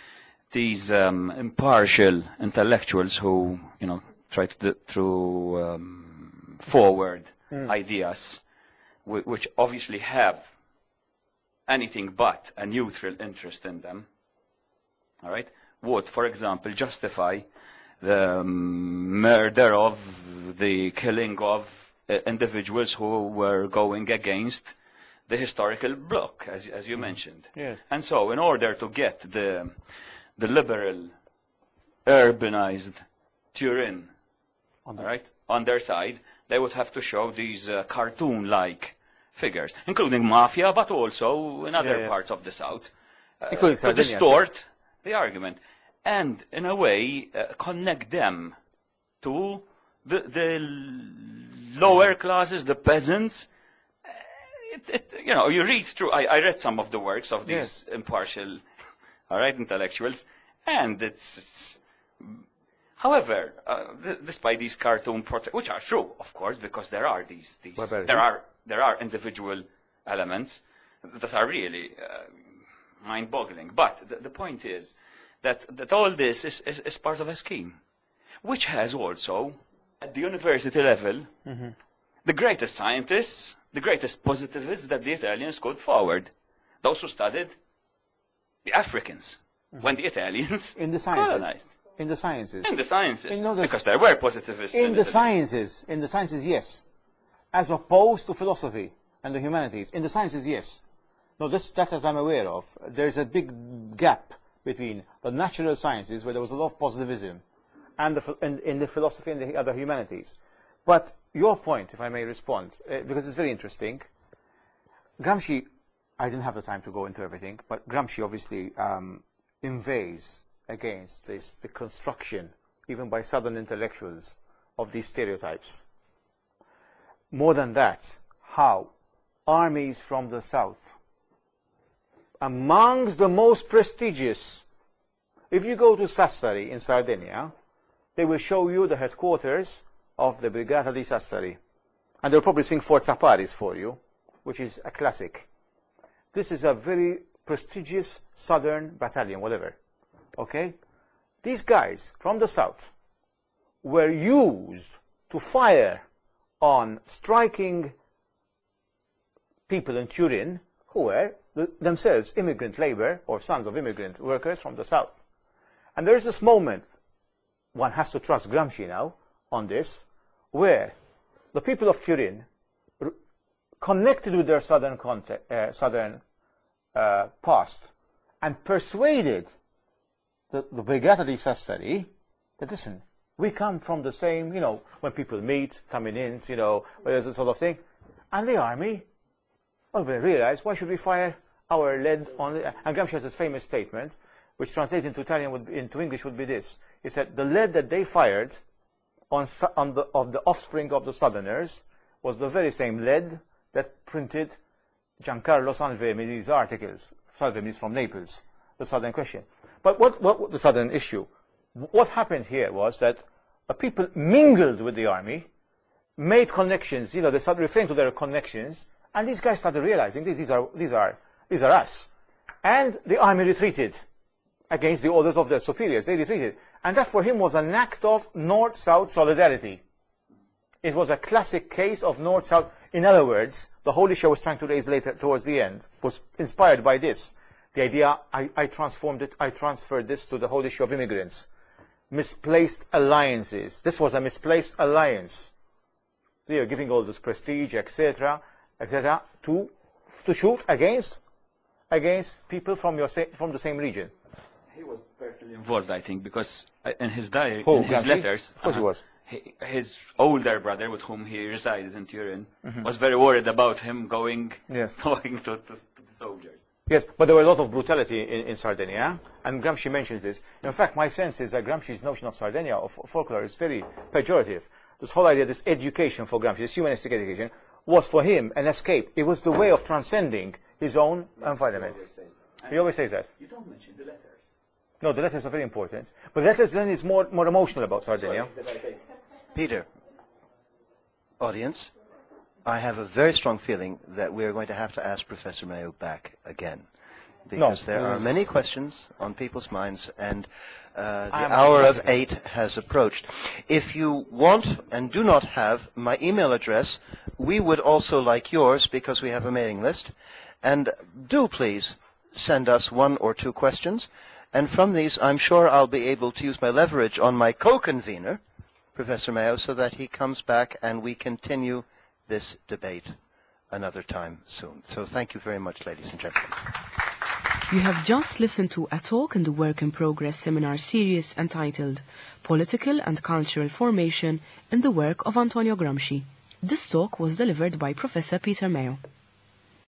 J: these um, impartial intellectuals who, you know, try to, to um, forward mm. ideas, w which obviously have anything but a neutral interest in them, all right, would, for example, justify the um, murder of, the killing of uh, individuals who were going against the historical bloc, as, as you mm. mentioned.
G: Yes.
J: And so, in order to get the, the liberal, urbanized Turin, all right, on their side, they would have to show these uh, cartoon-like figures, including mafia, but also in other
G: yeah, yes.
J: parts of the South, uh,
G: to
J: Sardinia, distort so. the argument. And, in a way, uh, connect them to the, the lower classes, the peasants. Uh, it, it, you know, you read through, I, I read some of the works of these yes. impartial, all right, intellectuals, and it's, it's however, uh, th despite these cartoon protests, which are true, of course, because there are these, these there are there are individual elements that are really uh, mind-boggling. But the, the point is that that all this is, is is part of a scheme, which has also, at the university level, mm-hmm. the greatest scientists, the greatest positivists that the Italians could forward, those who studied the Africans mm-hmm. when the Italians
G: in the sciences.
J: colonized.
G: In the sciences.
J: In the sciences.
G: In, no,
J: because there were positivists.
G: In,
J: in
G: the
J: Italy.
G: sciences. In the sciences, yes. As opposed to philosophy and the humanities. In the sciences, yes. No, this, that as I'm aware of. There's a big gap between the natural sciences, where there was a lot of positivism, and the, in, in the philosophy and the other humanities. But your point, if I may respond, uh, because it's very interesting. Gramsci, I didn't have the time to go into everything, but Gramsci obviously um, invades against this, the construction, even by Southern intellectuals, of these stereotypes. More than that, how armies from the South, amongst the most prestigious, if you go to Sassari in Sardinia, they will show you the headquarters of the Brigata di Sassari. And they'll probably sing Forza Paris for you, which is a classic. This is a very prestigious Southern battalion, whatever. Okay? These guys from the South were used to fire on striking people in Turin who were themselves immigrant labor or sons of immigrant workers from the South. And there is this moment, one has to trust Gramsci now on this, where the people of Turin connected with their southern, context, uh, southern uh, past and persuaded the, the Brigata di Sassari that, listen, we come from the same, you know, when people meet, coming in, you know, there's a sort of thing. And the army, well, they realized, why should we fire our lead on it? And Gramsci has this famous statement, which translated into Italian, would be, into English would be this. He said, the lead that they fired on, on the, of the offspring of the Southerners was the very same lead that printed Giancarlo Salvemi's articles. Salvemi is from Naples, the Southern question. But what, what the Southern issue? What happened here was that uh, people mingled with the army, made connections, you know, they started referring to their connections, and these guys started realizing these, these, are, these, are, these are us. And the army retreated against the orders of their superiors. They retreated. And that for him was an act of North-South solidarity. It was a classic case of North-South. In other words, the whole issue I was trying to raise later towards the end was inspired by this. The idea, I, I transformed it, I transferred this to the whole issue of immigrants. Misplaced alliances. This was a misplaced alliance. They are giving all this prestige, et cetera, et cetera, to to shoot against against people from your from the same region.
J: He was personally involved, I think, because in his diary,
G: Who,
J: in his
G: Gramsci?
J: letters,
G: Of course
J: uh,
G: he was.
J: He, his older brother, with whom he resided in Turin,
G: Mm-hmm.
J: was very worried about him going,
G: Yes.
J: going to, to, to the soldiers.
G: Yes, but there were a lot of brutality in, in Sardinia, and Gramsci mentions this. In fact, my sense is that Gramsci's notion of Sardinia, of folklore, is very pejorative. This whole idea, this education for Gramsci, this humanistic education, was for him an escape. It was the way of transcending his own environment. He always says that.
J: You don't mention the letters.
G: No, the letters are very important. But the letters then is more, more emotional about Sardinia.
B: Peter, audience, I have a very strong feeling that we're going to have to ask Professor Mayo back again, because
G: No.
B: there are
G: Mm.
B: many questions on people's minds, and uh,
G: I
B: the
G: am
B: hour of
G: happy.
B: eight has approached. If you want and do not have my email address, we would also like yours, because we have a mailing list. And do please send us one or two questions. And from these, I'm sure I'll be able to use my leverage on my co-convener, Professor Mayo, so that he comes back and we continue this debate another time soon. So thank you very much, ladies and gentlemen.
A: You have just listened to a talk in the Work in Progress seminar series entitled Political and Cultural Formation in the Work of Antonio Gramsci. This talk was delivered by Professor Peter Mayo.